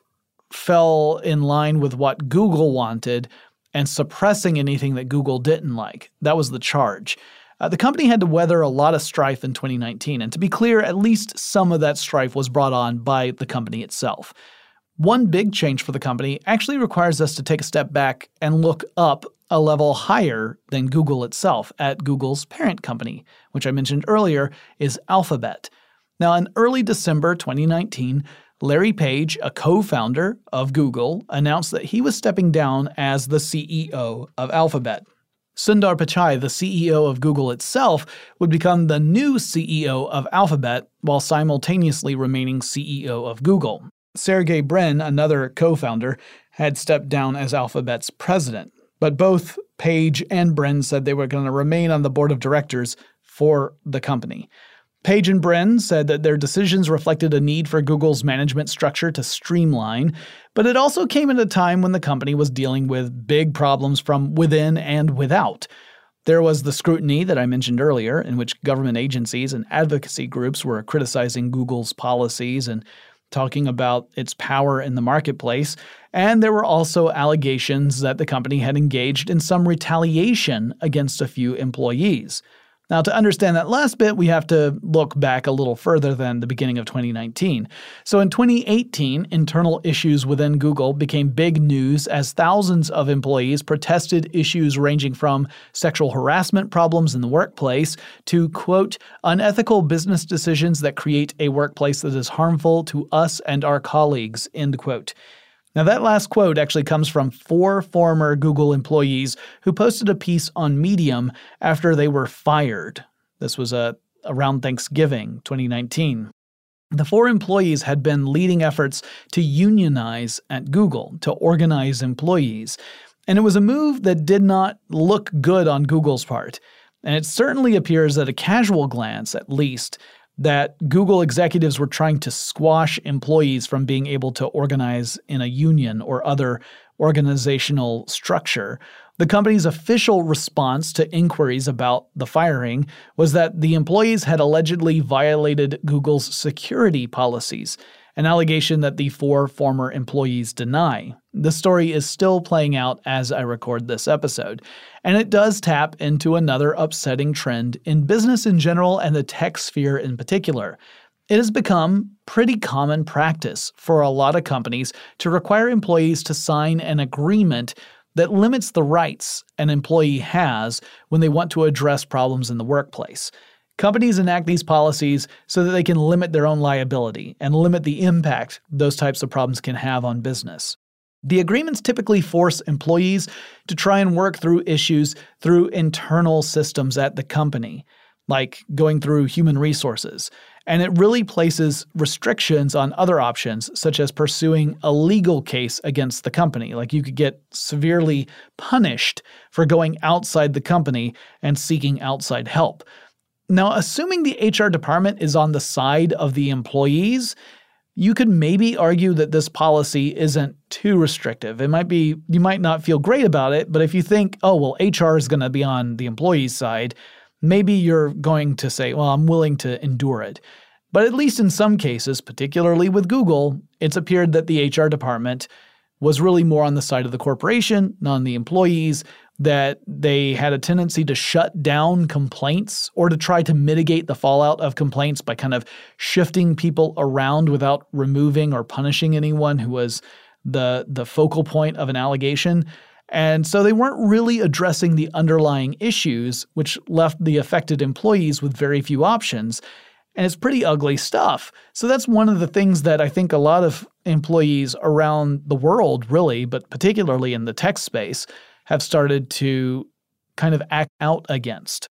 fell in line with what Google wanted and suppressing anything that Google didn't like. That was the charge. Uh, the company had to weather a lot of strife in twenty nineteen, and to be clear, at least some of that strife was brought on by the company itself. One big change for the company actually requires us to take a step back and look up a level higher than Google itself at Google's parent company, which I mentioned earlier is Alphabet. Now, in early December twenty nineteen, Larry Page, a co-founder of Google, announced that he was stepping down as the C E O of Alphabet. Sundar Pichai, the C E O of Google itself, would become the new C E O of Alphabet while simultaneously remaining C E O of Google. Sergey Brin, another co-founder, had stepped down as Alphabet's president. But both Page and Brin said they were going to remain on the board of directors for the company. Page and Brin said that their decisions reflected a need for Google's management structure to streamline, but it also came at a time when the company was dealing with big problems from within and without. There was the scrutiny that I mentioned earlier, in which government agencies and advocacy groups were criticizing Google's policies and talking about its power in the marketplace, and there were also allegations that the company had engaged in some retaliation against a few employees. Now, to understand that last bit, we have to look back a little further than the beginning of twenty nineteen. So in twenty eighteen, internal issues within Google became big news as thousands of employees protested issues ranging from sexual harassment problems in the workplace to, quote, unethical business decisions that create a workplace that is harmful to us and our colleagues, end quote. Now, that last quote actually comes from four former Google employees who posted a piece on Medium after they were fired. This was uh, around Thanksgiving twenty nineteen. The four employees had been leading efforts to unionize at Google, to organize employees. And it was a move that did not look good on Google's part. And it certainly appears at a casual glance, at least, that Google executives were trying to squash employees from being able to organize in a union or other organizational structure. The company's official response to inquiries about the firing was that the employees had allegedly violated Google's security policies, an allegation that the four former employees deny. The story is still playing out as I record this episode, and it does tap into another upsetting trend in business in general and the tech sphere in particular. It has become pretty common practice for a lot of companies to require employees to sign an agreement that limits the rights an employee has when they want to address problems in the workplace. Companies enact these policies so that they can limit their own liability and limit the impact those types of problems can have on business. The agreements typically force employees to try and work through issues through internal systems at the company, like going through human resources. And it really places restrictions on other options, such as pursuing a legal case against the company. Like you could get severely punished for going outside the company and seeking outside help. Now, assuming the H R department is on the side of the employees, you could maybe argue that this policy isn't too restrictive. It might be, you might not feel great about it, but if you think, oh, well, H R is going to be on the employee's side, maybe you're going to say, well, I'm willing to endure it. But at least in some cases, particularly with Google, it's appeared that the H R department was really more on the side of the corporation, not on the employees, that they had a tendency to shut down complaints or to try to mitigate the fallout of complaints by kind of shifting people around without removing or punishing anyone who was the, the focal point of an allegation. And so they weren't really addressing the underlying issues, which left the affected employees with very few options. And it's pretty ugly stuff. So that's one of the things that I think a lot of employees around the world, really, but particularly in the tech space, have started to kind of act out against.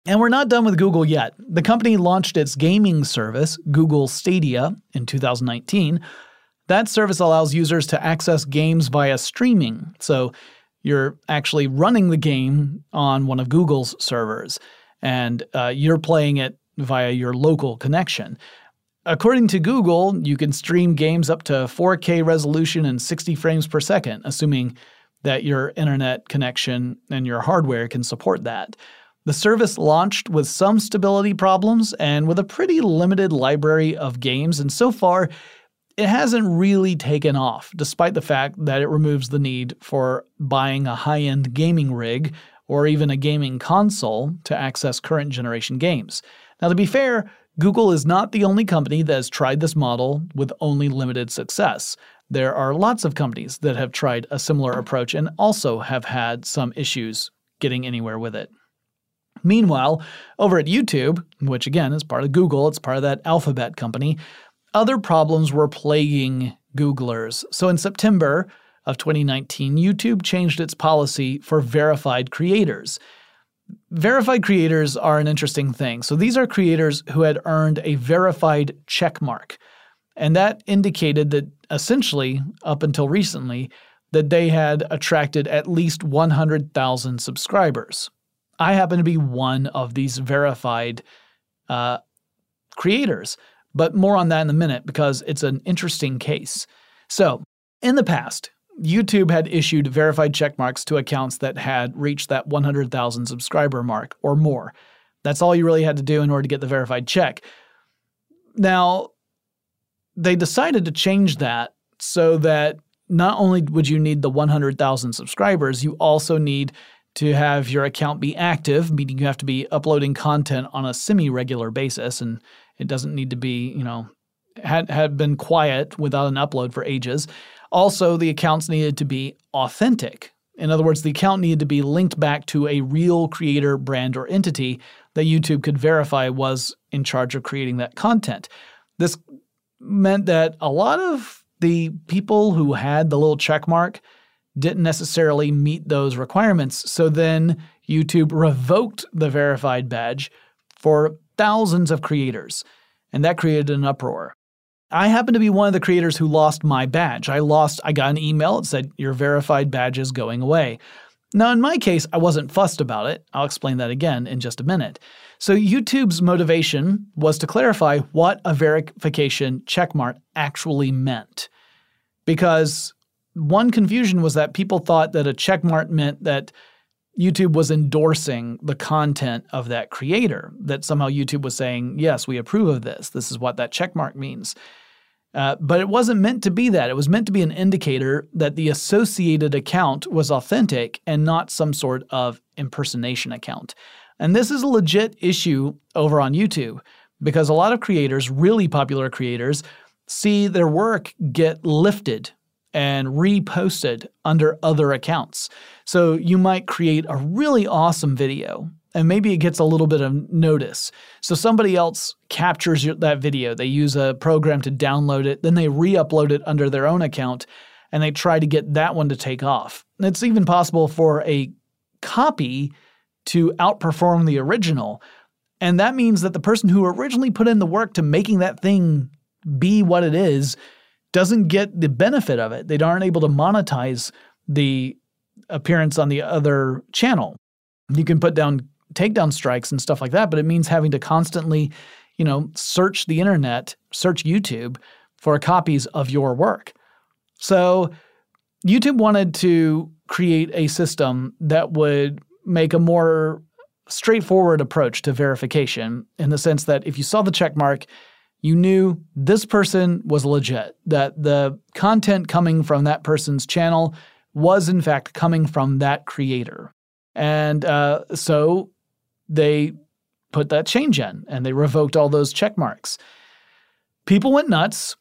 And we're not done with Google yet. The company launched its gaming service, Google Stadia, in two thousand nineteen. That service allows users to access games via streaming. So you're actually running the game on one of Google's servers, and uh, you're playing it via your local connection. According to Google, you can stream games up to four K resolution and sixty frames per second, assuming that your internet connection and your hardware can support that. The service launched with some stability problems and with a pretty limited library of games, and so far, it hasn't really taken off, despite the fact that it removes the need for buying a high-end gaming rig or even a gaming console to access current generation games. Now, to be fair, Google is not the only company that has tried this model with only limited success. There are lots of companies that have tried a similar approach and also have had some issues getting anywhere with it. Meanwhile, over at YouTube, which again is part of Google, it's part of that Alphabet company, other problems were plaguing Googlers. So in September of twenty nineteen, YouTube changed its policy for verified creators. Verified creators are an interesting thing. So these are creators who had earned a verified check mark. And that indicated that essentially, up until recently, that they had attracted at least one hundred thousand subscribers. I happen to be one of these verified uh, creators. But more on that in a minute because it's an interesting case. So, in the past, YouTube had issued verified checkmarks to accounts that had reached that one hundred thousand subscriber mark or more. That's all you really had to do in order to get the verified check. Now, they decided to change that so that not only would you need the one hundred thousand subscribers, you also need to have your account be active, meaning you have to be uploading content on a semi-regular basis, and it doesn't need to be, you know, had, had been quiet without an upload for ages. Also, the accounts needed to be authentic. In other words, the account needed to be linked back to a real creator, brand, or entity that YouTube could verify was in charge of creating that content. This meant that a lot of the people who had the little check mark didn't necessarily meet those requirements. So then YouTube revoked the verified badge for thousands of creators, and that created an uproar. I happen to be one of the creators who lost my badge. I lost, I got an email that said, your verified badge is going away. Now, in my case, I wasn't fussed about it. I'll explain that again in just a minute. So YouTube's motivation was to clarify what a verification checkmark actually meant. Because one confusion was that people thought that a checkmark meant that YouTube was endorsing the content of that creator, that somehow YouTube was saying, yes, we approve of this. This is what that checkmark means. Uh, but it wasn't meant to be that. It was meant to be an indicator that the associated account was authentic and not some sort of impersonation account. And this is a legit issue over on YouTube because a lot of creators, really popular creators, see their work get lifted and reposted under other accounts. So you might create a really awesome video, and maybe it gets a little bit of notice. So somebody else captures your, that video. They use a program to download it, then they re-upload it under their own account, and they try to get that one to take off. And it's even possible for a copy to outperform the original. And that means that the person who originally put in the work to making that thing be what it is doesn't get the benefit of it. They aren't able to monetize the appearance on the other channel. You can put down takedown strikes and stuff like that, but it means having to constantly, you know, search the internet, search YouTube for copies of your work. So YouTube wanted to create a system that would make a more straightforward approach to verification in the sense that if you saw the check mark, you knew this person was legit, that the content coming from that person's channel was in fact coming from that creator. And uh, so they put that change in and they revoked all those check marks. People went nuts,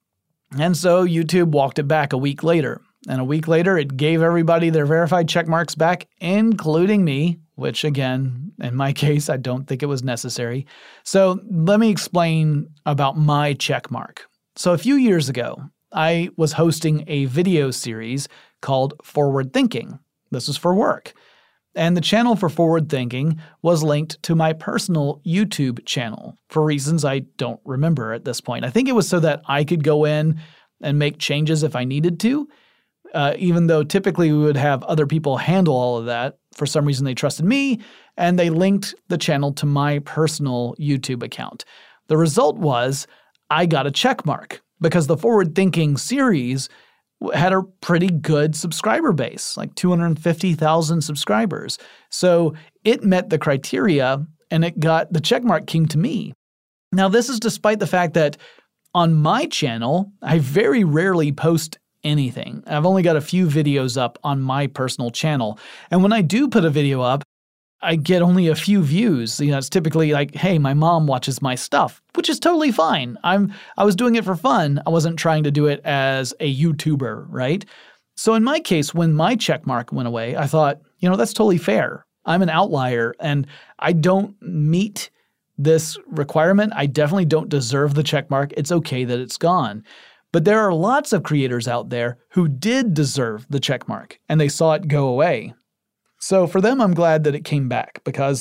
and so YouTube walked it back a week later. And a week later, it gave everybody their verified check marks back, including me, which again, in my case, I don't think it was necessary. So let me explain about my check mark. So a few years ago, I was hosting a video series called Forward Thinking. This was for work. And the channel for Forward Thinking was linked to my personal YouTube channel for reasons I don't remember at this point. I think it was so that I could go in and make changes if I needed to, uh, even though typically we would have other people handle all of that. For some reason, they trusted me, and they linked the channel to my personal YouTube account. The result was I got a check mark because the Forward Thinking series had a pretty good subscriber base, like two hundred fifty thousand subscribers. So it met the criteria, and it got the checkmark came to me. Now, this is despite the fact that on my channel, I very rarely post anything. I've only got a few videos up on my personal channel. And when I do put a video up, I get only a few views. You know, it's typically like, hey, my mom watches my stuff, which is totally fine. I'm I was doing it for fun. I wasn't trying to do it as a YouTuber, right? So in my case, when my check mark went away, I thought, you know, that's totally fair. I'm an outlier and I don't meet this requirement. I definitely don't deserve the check mark. It's okay that it's gone. But there are lots of creators out there who did deserve the check mark and they saw it go away. So for them, I'm glad that it came back because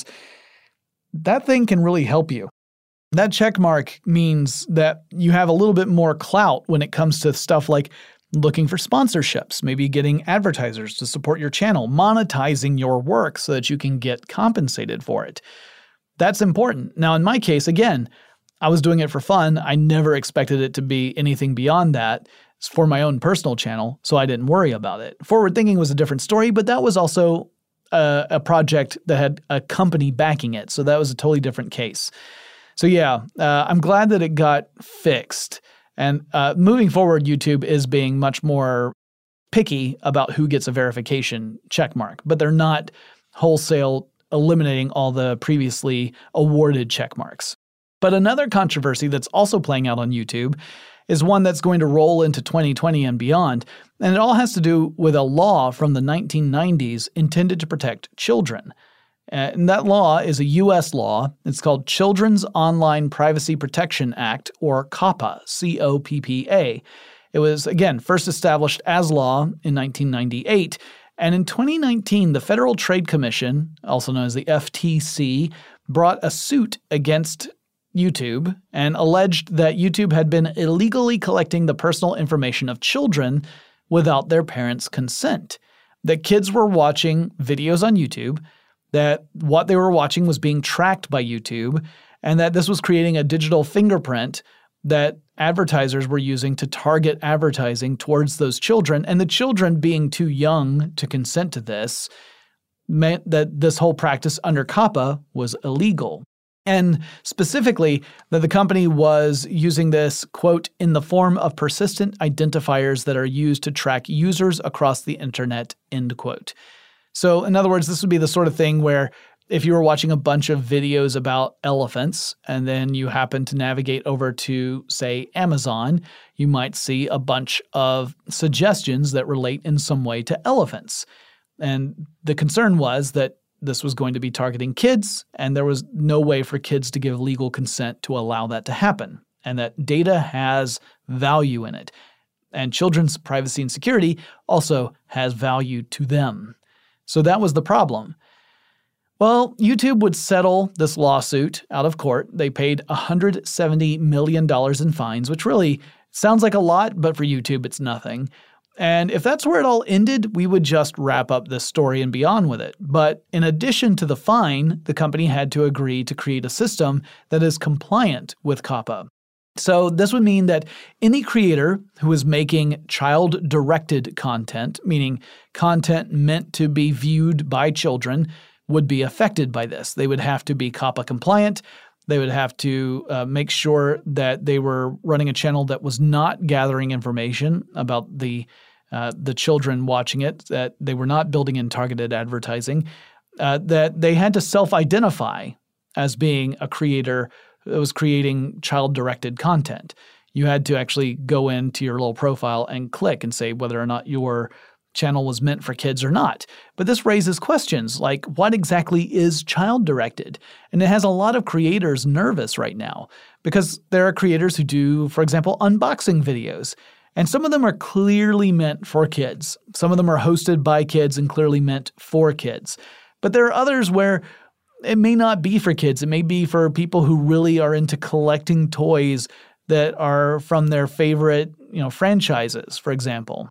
that thing can really help you. That check mark means that you have a little bit more clout when it comes to stuff like looking for sponsorships, maybe getting advertisers to support your channel, monetizing your work so that you can get compensated for it. That's important. Now, in my case, again, I was doing it for fun. I never expected it to be anything beyond that. It's for my own personal channel, so I didn't worry about it. Forward Thinking was a different story, but that was also a, a project that had a company backing it, so that was a totally different case. So yeah, uh, I'm glad that it got fixed. And uh, moving forward, YouTube is being much more picky about who gets a verification checkmark, but they're not wholesale eliminating all the previously awarded checkmarks. But another controversy that's also playing out on YouTube is one that's going to roll into twenty twenty and beyond, and it all has to do with a law from the nineteen nineties intended to protect children. And that law is a U S law. It's called Children's Online Privacy Protection Act, or COPPA, C O P P A. It was, again, first established as law in nineteen ninety-eight, and in twenty nineteen, the Federal Trade Commission, also known as the F T C, brought a suit against YouTube and alleged that YouTube had been illegally collecting the personal information of children without their parents' consent. That kids were watching videos on YouTube, that what they were watching was being tracked by YouTube, and that this was creating a digital fingerprint that advertisers were using to target advertising towards those children. And the children being too young to consent to this meant that this whole practice under COPPA was illegal. And specifically, that the company was using this, quote, in the form of persistent identifiers that are used to track users across the internet, end quote. So in other words, this would be the sort of thing where if you were watching a bunch of videos about elephants and then you happen to navigate over to, say, Amazon, you might see a bunch of suggestions that relate in some way to elephants. And the concern was that this was going to be targeting kids, and there was no way for kids to give legal consent to allow that to happen, and that data has value in it. And children's privacy and security also has value to them. So that was the problem. Well, YouTube would settle this lawsuit out of court. They paid one hundred seventy million dollars in fines, which really sounds like a lot, but for YouTube, it's nothing. And if that's where it all ended, we would just wrap up this story and be on with it. But in addition to the fine, the company had to agree to create a system that is compliant with COPPA. So this would mean that any creator who is making child-directed content, meaning content meant to be viewed by children, would be affected by this. They would have to be COPPA compliant. They would have to uh, make sure that they were running a channel that was not gathering information about the uh, the children watching it, that they were not building in targeted advertising, uh, that they had to self-identify as being a creator that was creating child-directed content. You had to actually go into your little profile and click and say whether or not your channel was meant for kids or not. But this raises questions like, what exactly is child-directed? And it has a lot of creators nervous right now because there are creators who do, for example, unboxing videos. And some of them are clearly meant for kids. Some of them are hosted by kids and clearly meant for kids. But there are others where it may not be for kids. It may be for people who really are into collecting toys that are from their favorite, you know, franchises, for example.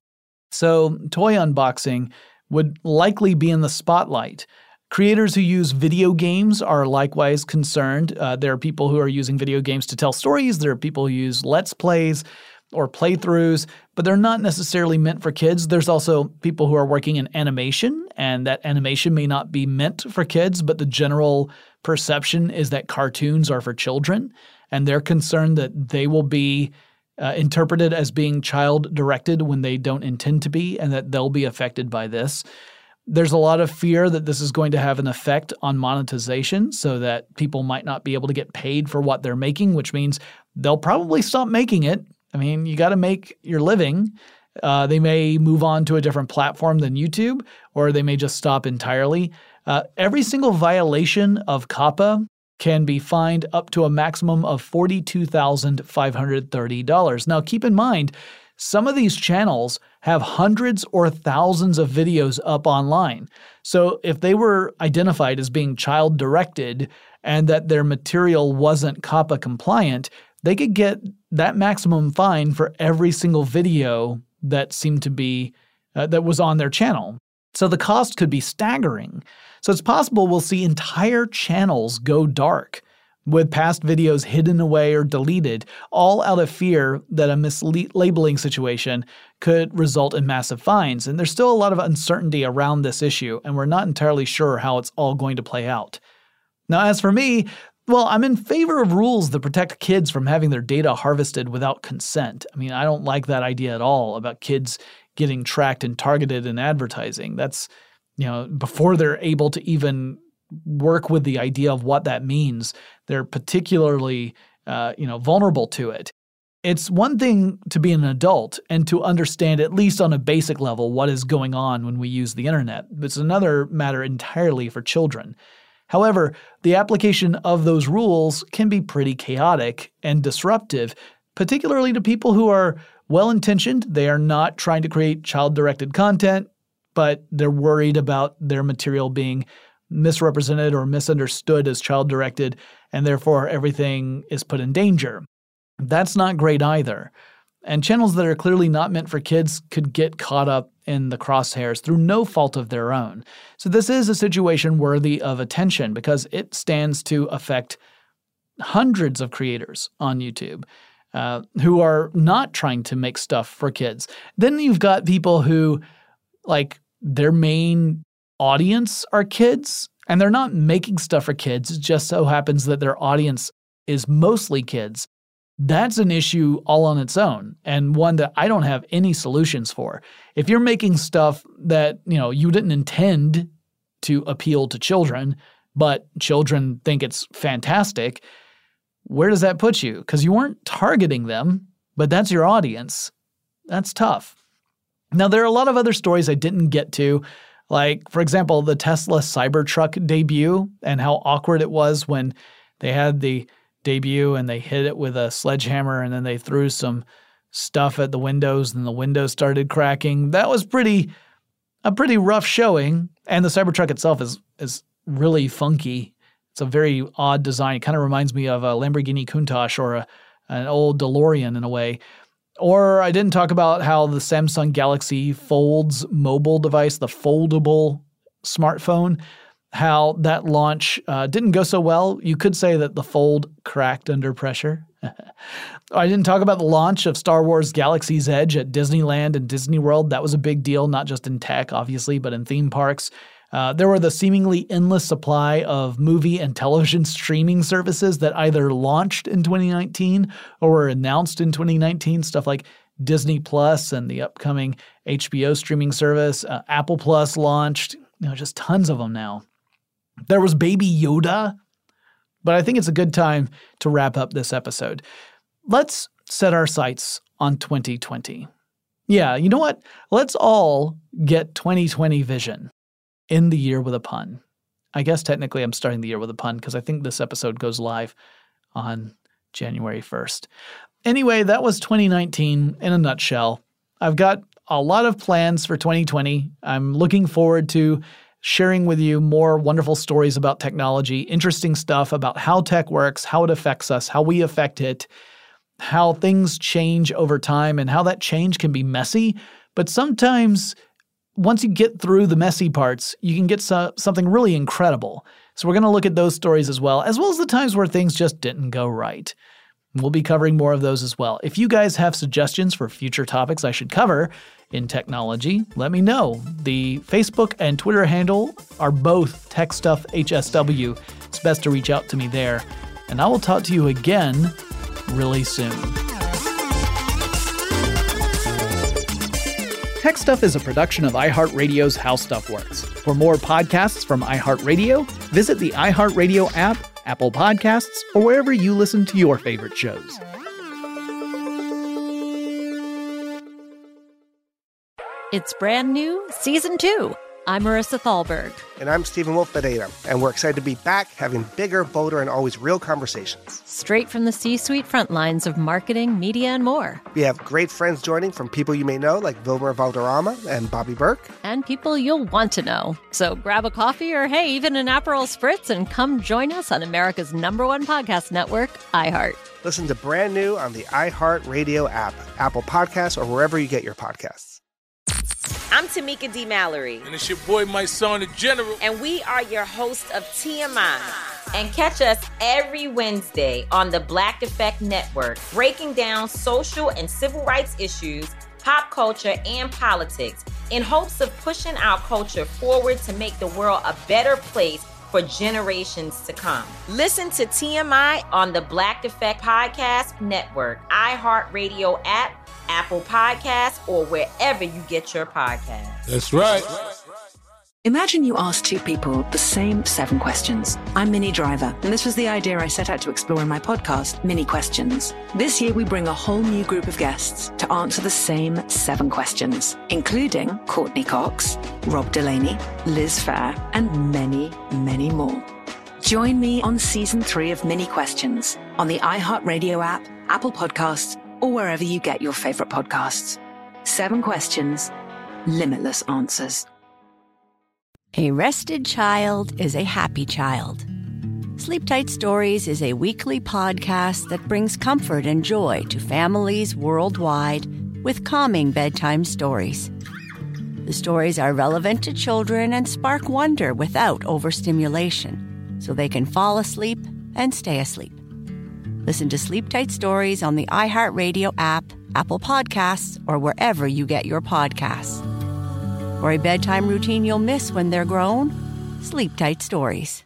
So toy unboxing would likely be in the spotlight. Creators who use video games are likewise concerned. Uh, there are people who are using video games to tell stories. There are people who use Let's Plays or playthroughs, but they're not necessarily meant for kids. There's also people who are working in animation, and that animation may not be meant for kids, but the general perception is that cartoons are for children, and they're concerned that they will be uh, interpreted as being child-directed when they don't intend to be, and that they'll be affected by this. There's a lot of fear that this is going to have an effect on monetization so that people might not be able to get paid for what they're making, which means they'll probably stop making it. I mean, you got to make your living. Uh, they may move on to a different platform than YouTube, or they may just stop entirely. Uh, every single violation of COPPA can be fined up to a maximum of forty-two thousand five hundred thirty dollars. Now, keep in mind, some of these channels have hundreds or thousands of videos up online. So if they were identified as being child-directed and that their material wasn't COPPA compliant, they could get that maximum fine for every single video that seemed to be, uh, that was on their channel. So the cost could be staggering. So it's possible we'll see entire channels go dark with past videos hidden away or deleted, all out of fear that a mislabeling situation could result in massive fines. And there's still a lot of uncertainty around this issue, and we're not entirely sure how it's all going to play out. Now, as for me, well, I'm in favor of rules that protect kids from having their data harvested without consent. I mean, I don't like that idea at all about kids getting tracked and targeted in advertising. That's, you know, before they're able to even work with the idea of what that means, they're particularly, uh, you know, vulnerable to it. It's one thing to be an adult and to understand, at least on a basic level, what is going on when we use the internet. It's another matter entirely for children. However, the application of those rules can be pretty chaotic and disruptive, particularly to people who are well-intentioned. They are not trying to create child-directed content, but they're worried about their material being misrepresented or misunderstood as child-directed, and therefore everything is put in danger. That's not great either. And channels that are clearly not meant for kids could get caught up in the crosshairs through no fault of their own. So this is a situation worthy of attention because it stands to affect hundreds of creators on YouTube uh, who are not trying to make stuff for kids. Then you've got people who, like, their main audience are kids, and they're not making stuff for kids. It just so happens that their audience is mostly kids. That's an issue all on its own, and one that I don't have any solutions for. If you're making stuff that, you know, you didn't intend to appeal to children, but children think it's fantastic, where does that put you? Because you weren't targeting them, but that's your audience. That's tough. Now, there are a lot of other stories I didn't get to, like, for example, the Tesla Cybertruck debut and how awkward it was when they had the debut and they hit it with a sledgehammer and then they threw some stuff at the windows and the windows started cracking. That was pretty a pretty rough showing, and the Cybertruck itself is is really funky. It's a very odd design. It kind of reminds me of a Lamborghini Countach or a, an old DeLorean in a way. Or I didn't talk about how the Samsung Galaxy Folds mobile device, the foldable smartphone, how that launch uh, didn't go so well. You could say that the Fold cracked under pressure. I didn't talk about the launch of Star Wars Galaxy's Edge at Disneyland and Disney World. That was a big deal, not just in tech, obviously, but in theme parks. Uh, there were the seemingly endless supply of movie and television streaming services that either launched in twenty nineteen or were announced in twenty nineteen, stuff like Disney Plus and the upcoming H B O streaming service. Uh, Apple Plus launched, you know, just tons of them now. There was Baby Yoda, but I think it's a good time to wrap up this episode. Let's set our sights on twenty twenty. Yeah, you know what? Let's all get twenty twenty vision. In the year with a pun. I guess technically I'm starting the year with a pun because I think this episode goes live on January first. Anyway, that was twenty nineteen in a nutshell. I've got a lot of plans for twenty twenty. I'm looking forward to sharing with you more wonderful stories about technology, interesting stuff about how tech works, how it affects us, how we affect it, how things change over time, and how that change can be messy. But sometimes once you get through the messy parts, you can get so- something really incredible. So we're going to look at those stories as well, as well as the times where things just didn't go right. We'll be covering more of those as well. If you guys have suggestions for future topics I should cover in technology, let me know. The Facebook and Twitter handle are both TechStuffHSW. It's best to reach out to me there. And I will talk to you again really soon. Tech Stuff is a production of iHeartRadio's How Stuff Works. For more podcasts from iHeartRadio, visit the iHeartRadio app, Apple Podcasts, or wherever you listen to your favorite shows. It's brand new, season two. I'm Marissa Thalberg. And I'm Stephen Wolf Bedeta, and we're excited to be back having bigger, bolder, and always real conversations. Straight from the C-suite front lines of marketing, media, and more. We have great friends joining from people you may know, like Vilmer Valderrama and Bobby Burke. And people you'll want to know. So grab a coffee or, hey, even an Aperol Spritz and come join us on America's number one podcast network, iHeart. Listen to Brand New on the iHeartRadio app, Apple Podcasts, or wherever you get your podcasts. I'm Tamika D. Mallory. And it's your boy, my son, the General. And we are your hosts of T M I. And catch us every Wednesday on the Black Effect Network, breaking down social and civil rights issues, pop culture, and politics in hopes of pushing our culture forward to make the world a better place for generations to come. Listen to T M I on the Black Effect Podcast Network, iHeartRadio app, Apple Podcasts, or wherever you get your podcasts. That's right. Imagine you ask two people the same seven questions. I'm Minnie Driver, and this was the idea I set out to explore in my podcast, Mini Questions. This year, we bring a whole new group of guests to answer the same seven questions, including Courtney Cox, Rob Delaney, Liz Fair, and many, many more. Join me on season three of Mini Questions on the iHeartRadio app, Apple Podcasts, or wherever you get your favorite podcasts. Seven questions, limitless answers. A rested child is a happy child. Sleep Tight Stories is a weekly podcast that brings comfort and joy to families worldwide with calming bedtime stories. The stories are relevant to children and spark wonder without overstimulation, so they can fall asleep and stay asleep. Listen to Sleep Tight Stories on the iHeartRadio app, Apple Podcasts, or wherever you get your podcasts. For a bedtime routine you'll miss when they're grown, Sleep Tight Stories.